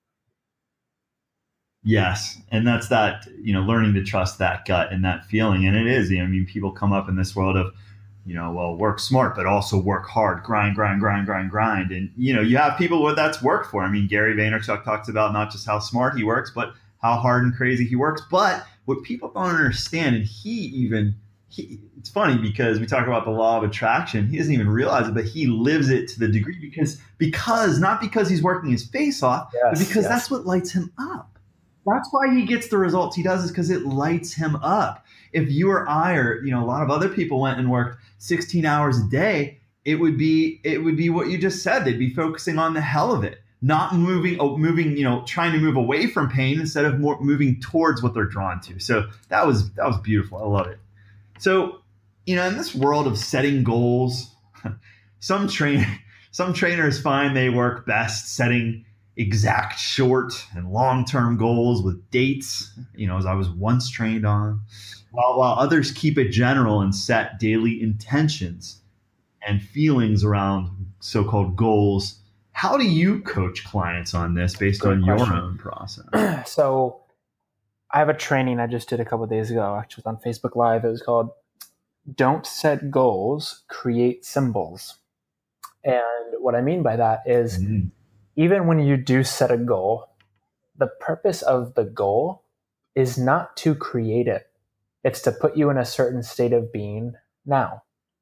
Yes. And that's that, you know, learning to trust that gut and that feeling. And it is, you know, I mean, people come up in this world of, you know, well, work smart, but also work hard, grind, grind, grind, grind, grind. And, you know, you have people what that's worked for. I mean, Gary Vaynerchuk talks about not just how smart he works, but how hard and crazy he works. But what people don't understand, and he even, he, it's funny because we talk about the law of attraction. He doesn't even realize it, but he lives it to the degree because, because not because he's working his face off, yes, but because yes. that's what lights him up. That's why he gets the results he does, is because it lights him up. If you or I or, you know, a lot of other people went and worked sixteen hours a day, it would be, it would be what you just said. They'd be focusing on the hell of it, not moving, moving, you know, trying to move away from pain instead of more moving towards what they're drawn to. So that was, that was beautiful. I love it. So, you know, in this world of setting goals, some train, some trainers find they work best setting exact short and long-term goals with dates, you know, as I was once trained on, while, while others keep it general and set daily intentions and feelings around so-called goals. How do you coach clients on this based Good on question. Your own process?
So I have a training I just did a couple of days ago, actually was on Facebook Live. It was called Don't Set Goals, Create Symbols. And what I mean by that is mm-hmm. even when you do set a goal, the purpose of the goal is not to create it. It's to put you in a certain state of being now.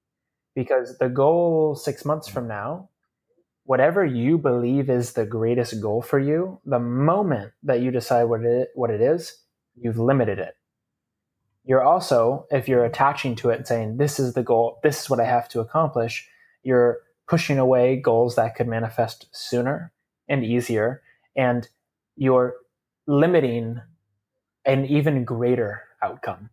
Because the goal six months from now, whatever you believe is the greatest goal for you, the moment that you decide what it, what it is, you've limited it. You're also, if you're attaching to it and saying, this is the goal, this is what I have to accomplish, you're pushing away goals that could manifest sooner and easier, and you're limiting an even greater outcome.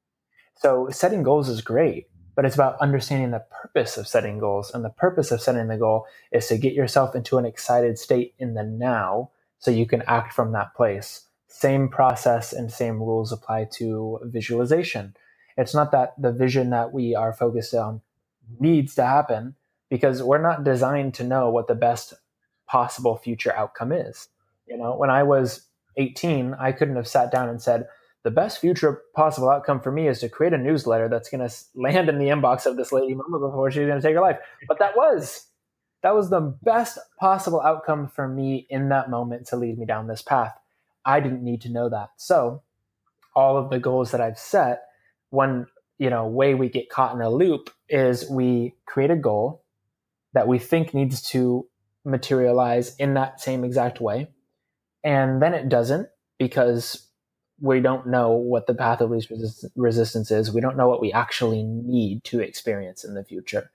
So setting goals is great, but it's about understanding the purpose of setting goals. And the purpose of setting the goal is to get yourself into an excited state in the now so you can act from that place. Same process and same rules apply to visualization. It's not that the vision that we are focused on needs to happen, because we're not designed to know what the best possible future outcome is. You know, when I was eighteen, I couldn't have sat down and said, the best future possible outcome for me is to create a newsletter that's going to land in the inbox of this lady mama before she's going to take her life. But that was, that was the best possible outcome for me in that moment to lead me down this path. I didn't need to know that. So all of the goals that I've set, one, you know, way we get caught in a loop is we create a goal that we think needs to materialize in that same exact way. And then it doesn't, because we don't know what the path of least resist- resistance is. We don't know what we actually need to experience in the future.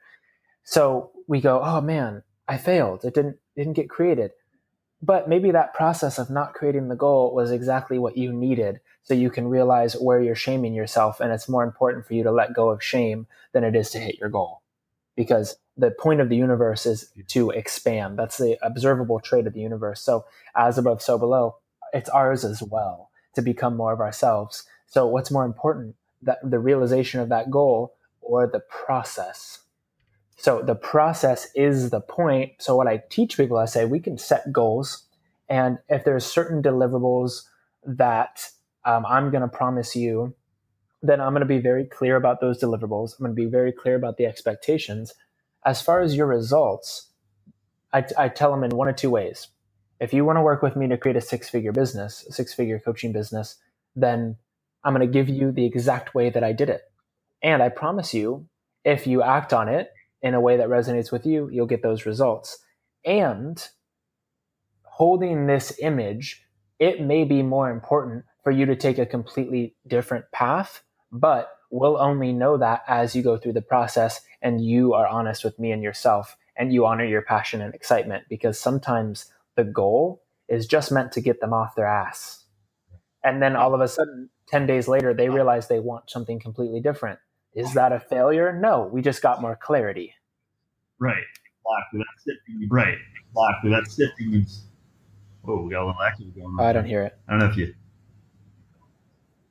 So we go, oh man, I failed. It didn't, didn't get created. But maybe that process of not creating the goal was exactly what you needed, so you can realize where you're shaming yourself. And it's more important for you to let go of shame than it is to hit your goal. Because the point of the universe is to expand. That's the observable trait of the universe. So as above, so below, it's ours as well to become more of ourselves. So what's more important, that the realization of that goal or the process? So the process is the point. So what I teach people, I say, we can set goals. And if there's certain deliverables that um, I'm going to promise you, then I'm going to be very clear about those deliverables. I'm going to be very clear about the expectations. As far as your results, I, I tell them in one of two ways. If you want to work with me to create a six-figure business, a six-figure coaching business, then I'm going to give you the exact way that I did it. And I promise you, if you act on it in a way that resonates with you, you'll get those results. And holding this image, it may be more important for you to take a completely different path, but we'll only know that as you go through the process and you are honest with me and yourself and you honor your passion and excitement, because sometimes the goal is just meant to get them off their ass. And then all of a sudden, ten days later, they realize they want something completely different. Is that a failure? No, we just got more clarity.
Right. Exactly. That's sifting. Right. Exactly. That's sifting. Oh, we got a little echo going on.
Oh, I don't hear it.
I don't know if you.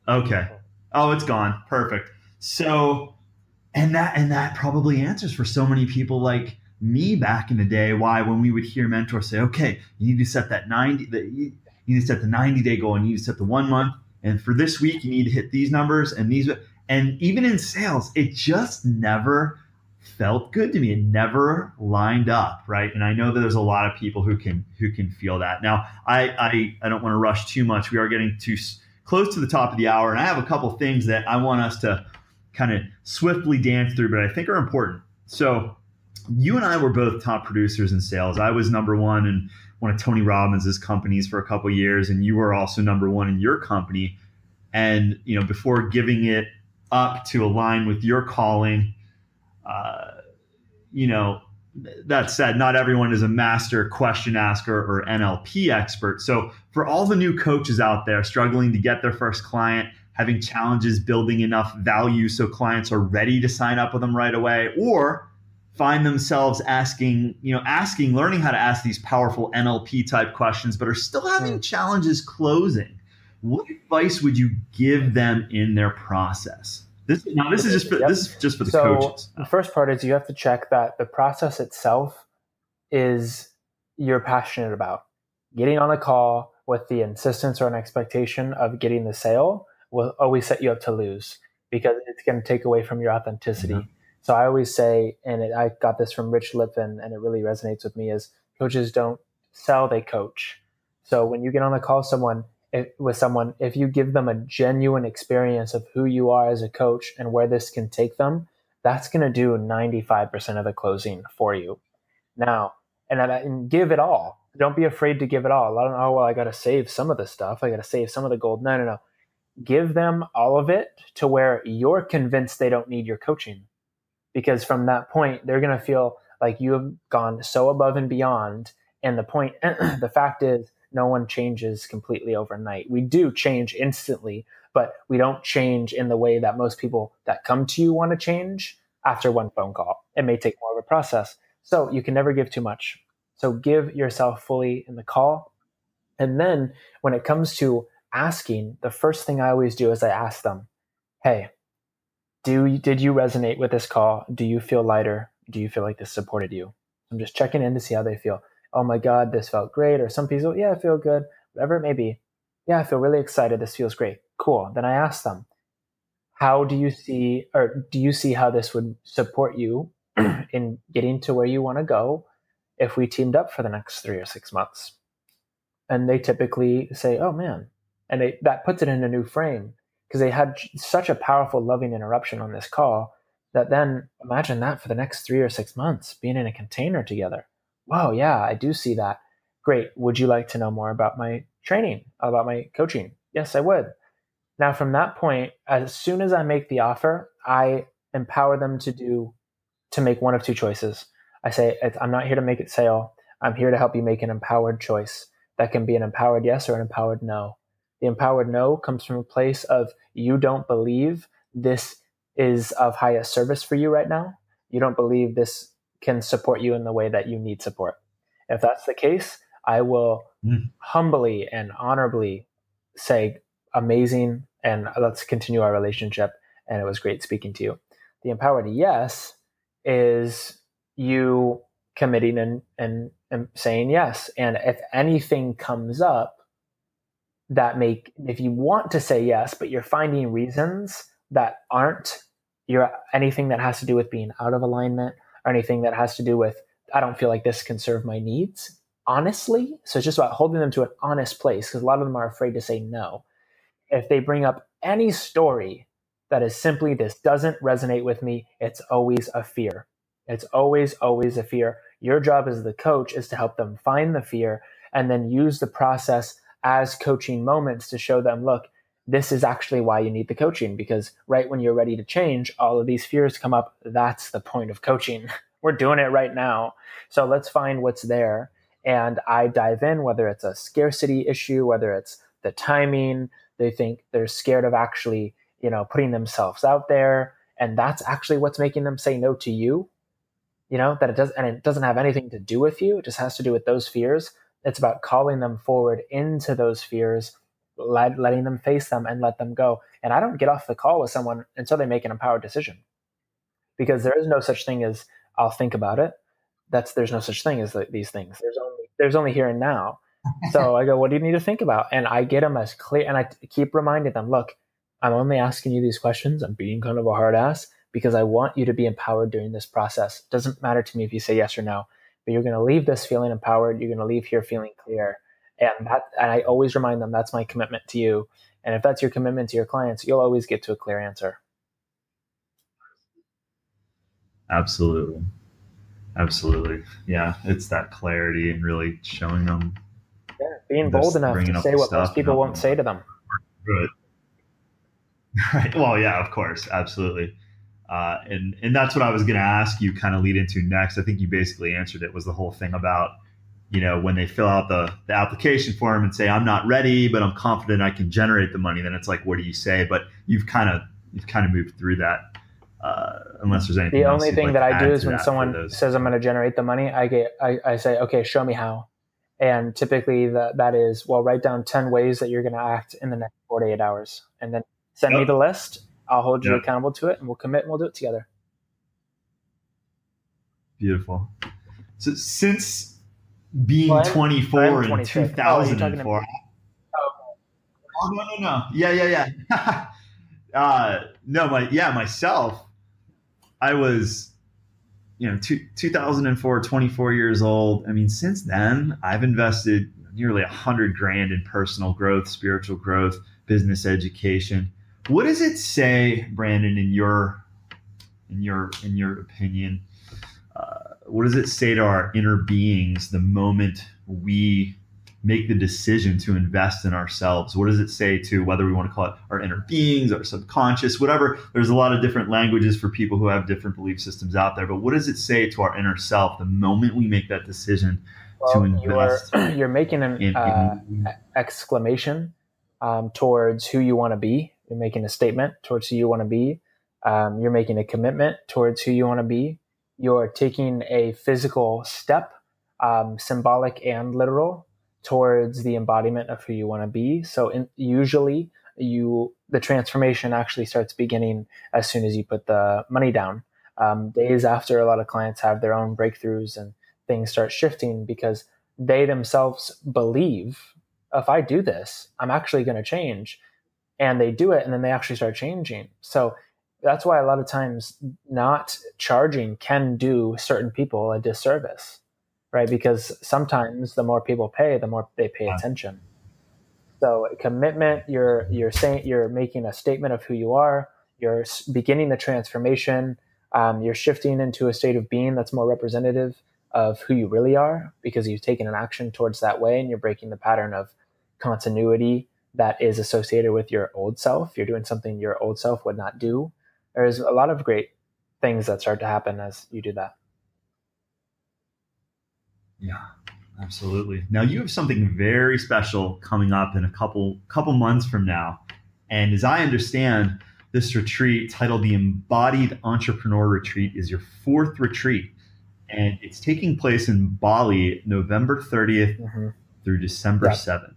Okay. Oh, it's gone. Perfect. So, and that and that probably answers for so many people like me back in the day why when we would hear mentors say, okay, you need to set that ninety, the, you need to set the ninety day goal, and you need to set the one month, and for this week you need to hit these numbers and these, and even in sales, it just never felt good to me. It never lined up, right? And I know that there's a lot of people who can who can feel that. Now, I I, I don't want to rush too much. We are getting too close to the top of the hour, and I have a couple things that I want us to kind of swiftly dance through, but I think are important. So you and I were both top producers in sales. I was number one in one of Tony Robbins' companies for a couple of years, and you were also number one in your company. And you know, before giving it up to align with your calling, uh, you know, that said, not everyone is a master question asker or N L P expert. So for all the new coaches out there struggling to get their first client, having challenges building enough value so clients are ready to sign up with them right away, or find themselves asking, you know, asking, learning how to ask these powerful N L P type questions, but are still having mm. challenges closing, what advice would you give them in their process? This, now, this is just for, yep. this is just for the
so
coaches.
The first part is you have to check that the process itself is you're passionate about. Getting on a call with the insistence or an expectation of getting the sale will always set you up to lose because it's going to take away from your authenticity. Mm-hmm. So I always say, and it, I got this from Rich Litvin, and it really resonates with me, is coaches don't sell, they coach. So when you get on a call someone if, with someone, if you give them a genuine experience of who you are as a coach and where this can take them, that's going to do ninety-five percent of the closing for you. Now, and, and give it all. Don't be afraid to give it all. I don't know, oh, well, I got to save some of the stuff. I got to save some of the gold. No, no, no. Give them all of it to where you're convinced they don't need your coaching. Because from that point, they're going to feel like you have gone so above and beyond. And the point, the fact is, no one changes completely overnight. We do change instantly, but we don't change in the way that most people that come to you want to change after one phone call. It may take more of a process. So you can never give too much. So give yourself fully in the call. And then when it comes to asking, the first thing I always do is I ask them, hey, do you, did you resonate with this call? Do you feel lighter? Do you feel like this supported you? I'm just checking in to see how they feel. Oh my God, this felt great. Or some people, yeah, I feel good. Whatever it may be. Yeah, I feel really excited. This feels great. Cool. Then I ask them, how do you see, or do you see how this would support you in getting to where you want to go if we teamed up for the next three or six months? And they typically say, oh man. And they, that puts it in a new frame because they had such a powerful, loving interruption on this call that then imagine that for the next three or six months being in a container together. Wow, yeah, I do see that. Great. Would you like to know more about my training, about my coaching? Yes, I would. Now, from that point, as soon as I make the offer, I empower them to do, to make one of two choices. I say, I'm not here to make it sale. I'm here to help you make an empowered choice. That can be an empowered yes or an empowered no. The empowered no comes from a place of you don't believe this is of highest service for you right now. You don't believe this can support you in the way that you need support. If that's the case, I will mm. humbly and honorably say, amazing, and let's continue our relationship. And it was great speaking to you. The empowered yes is you committing and, and, and saying yes. And if anything comes up that make, if you want to say yes, but you're finding reasons that aren't your anything that has to do with being out of alignment or anything that has to do with, I don't feel like this can serve my needs, honestly. So it's just about holding them to an honest place because a lot of them are afraid to say no. If they bring up any story that is simply, this doesn't resonate with me, it's always a fear. It's always, always a fear. Your job as the coach is to help them find the fear and then use the process as coaching moments to show them, look, this is actually why you need the coaching, because right when you're ready to change, all of these fears come up. That's the point of coaching. We're doing it right now. So let's find what's there. And I dive in, whether it's a scarcity issue, whether it's the timing, they think they're scared of actually, you know, putting themselves out there. And that's actually what's making them say no to you. You know, that it does, and it doesn't have anything to do with you. It just has to do with those fears. It's about calling them forward into those fears, let, letting them face them and let them go. And I don't get off the call with someone until they make an empowered decision, because there is no such thing as I'll think about it. That's there's no such thing as the, these things. There's only there's only here and now. So I go, what do you need to think about? And I get them as clear, and I t- keep reminding them, look, I'm only asking you these questions. I'm being kind of a hard ass because I want you to be empowered during this process. It doesn't matter to me if you say yes or no, but you're going to leave this feeling empowered. You're going to leave here feeling clear. And that, and I always remind them that's my commitment to you. And if that's your commitment to your clients, you'll always get to a clear answer.
Absolutely. Absolutely. Yeah. It's that clarity and really showing them.
Yeah. Being bold enough to say what most people won't say to them.
Good. Right. Well, yeah, of course. Absolutely. Uh, and, and that's what I was going to ask you, kind of lead into next. I think you basically answered it, was the whole thing about, you know, when they fill out the, the application form and say, I'm not ready, but I'm confident I can generate the money. Then it's like, what do you say? But you've kind of, you've kind of moved through that. Uh, unless there's anything
the
else
only thing
like
that I do is when
that
someone says I'm going to generate the money, I get, I, I say, okay, show me how. And typically that, that is, well, write down ten ways that you're going to act in the next forty-eight hours. And then send yep. me the list. I'll hold you yep. accountable to it, and we'll commit and we'll do it together.
Beautiful. So since being well, twenty-four in two thousand four, oh, oh, no, no, no. Yeah, yeah, yeah. uh, no, my, yeah, myself, I was, you know, two, two thousand four, twenty-four years old. I mean, since then, I've invested nearly a hundred grand in personal growth, spiritual growth, business education. What does it say, Brandon, in your, in your, in your opinion? Uh, what does it say to our inner beings the moment we make the decision to invest in ourselves? What does it say to, whether we want to call it our inner beings, our subconscious, whatever? There's a lot of different languages for people who have different belief systems out there. But what does it say to our inner self the moment we make that decision well, to invest?
You're, you're making an in, uh, in, exclamation um, towards who you want to be. You're making a statement towards who you want to be. Um, you're making a commitment towards who you want to be. You're taking a physical step, um, symbolic and literal, towards the embodiment of who you want to be. So in, usually you, the transformation actually starts beginning as soon as you put the money down. Um, days after, a lot of clients have their own breakthroughs and things start shifting because they themselves believe, if I do this, I'm actually going to change. And they do it, and then they actually start changing. So that's why a lot of times not charging can do certain people a disservice, right? Because sometimes the more people pay, the more they pay attention. So commitment, you're you're saying you're making a statement of who you are. You're beginning the transformation. Um, you're shifting into a state of being that's more representative of who you really are, because you've taken an action towards that way, and you're breaking the pattern of continuity that is associated with your old self. You're doing something your old self would not do. There's a lot of great things that start to happen as you do that.
Yeah, absolutely. Now you have something very special coming up in a couple couple months from now. And as I understand, this retreat titled the Embodied Entrepreneur Retreat is your fourth retreat. And it's taking place in Bali, November thirtieth mm-hmm. through December yep. seventh.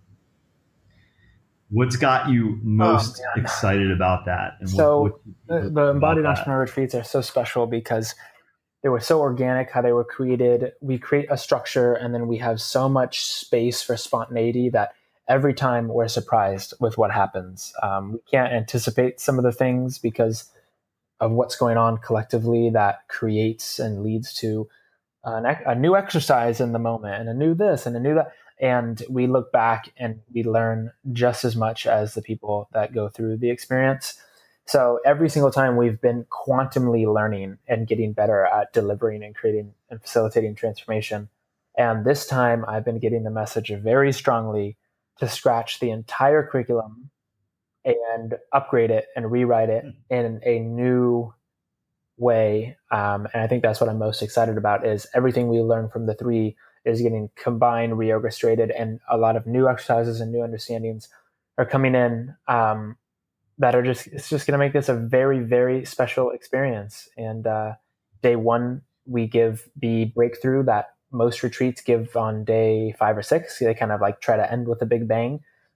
What's got you most oh, excited about that? And
so
what, what
the, the Embodied Entrepreneur Retreats are so special because they were so organic, how they were created. We create a structure, and then we have so much space for spontaneity that every time we're surprised with what happens. Um, we can't anticipate some of the things because of what's going on collectively that creates and leads to an, a new exercise in the moment, and a new this and a new that. And we look back and we learn just as much as the people that go through the experience. So every single time we've been quantumly learning and getting better at delivering and creating and facilitating transformation. And this time I've been getting the message very strongly to scratch the entire curriculum and upgrade it and rewrite it in a new way. Um, and I think that's what I'm most excited about, is everything we learn from the three is getting combined, reorchestrated, and a lot of new exercises and new understandings are coming in um, that are just, it's just going to make this a very, very special experience. And uh, day one, we give the breakthrough that most retreats give on day five or six. They kind of like try to end with a big bang.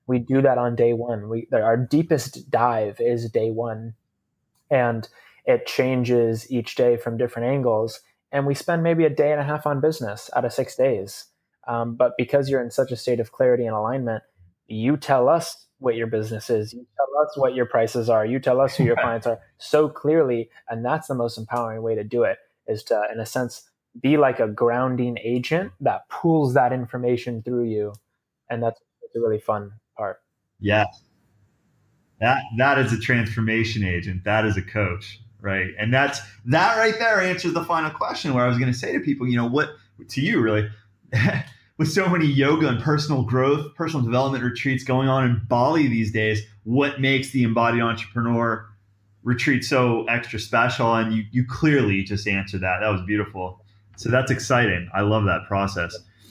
We do that on day one. We our deepest dive is day one, and it changes each day from different angles. And we spend maybe a day and a half on business out of six days. Um, but because you're in such a state of clarity and alignment, you tell us what your business is. You tell us what your prices are. You tell us who your clients are so clearly. And that's the most empowering way to do it, is to, in a sense, be like a grounding agent that pulls that information through you. And that's, that's a really fun part.
Yeah. That, that is a transformation agent. That is a coach. Right. And that's that right there answers the final question, where I was going to say to people, you know, what to you really, with so many yoga and personal growth, personal development retreats going on in Bali these days, what makes the Embodied Entrepreneur retreat so extra special? And you, you clearly just answered that. That was beautiful. So that's exciting. I love that process.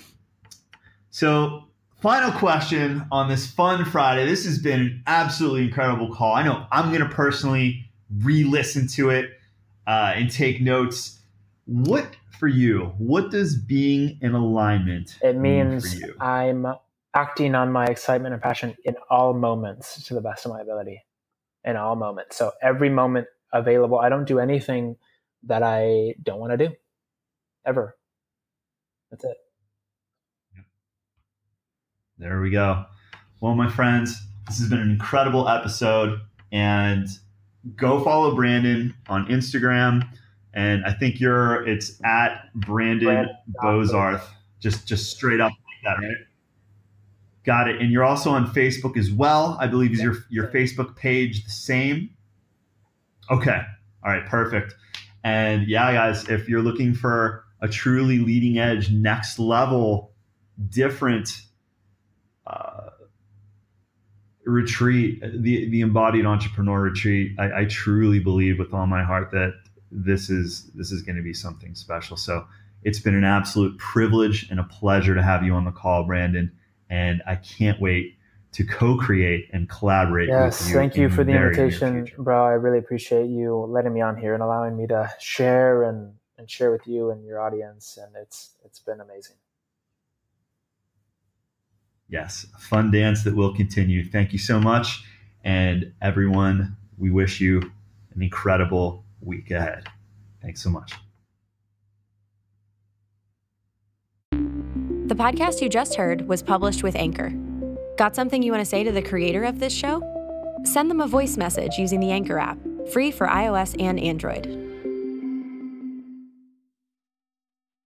So final question on this fun Friday. This has been an absolutely incredible call. I know I'm going to personally re-listen to it uh, and take notes. What for you? What does being in alignment
it means
mean for you?
I'm acting on my excitement and passion in all moments to the best of my ability, in all moments. So every moment available. I don't do anything that I don't want to do, ever. That's it.
There we go. Well, my friends, this has been an incredible episode, and go follow Brandon on Instagram. And I think you're, it's at Brandon, Brandon Bozarth, just, just straight up like that, right? Got it. And you're also on Facebook as well. I believe is your, your Facebook page the same? Okay. All right. Perfect. And yeah, guys, if you're looking for a truly leading edge, next level, different uh, retreat, the the Embodied Entrepreneur Retreat, I, I truly believe with all my heart that this is this is going to be something special. So it's been an absolute privilege and a pleasure to have you on the call, Brandon, and I can't wait to co-create and collaborate
yes,
with you.
Thank you for the
very
invitation, bro. I really appreciate you letting me on here and allowing me to share and, and share with you and your audience, and it's it's been amazing.
Yes, a fun dance that will continue. Thank you so much. And everyone, we wish you an incredible week ahead. Thanks so much.
The podcast you just heard was published with Anchor. Got something you want to say to the creator of this show? Send them a voice message using the Anchor app, free for iOS and Android.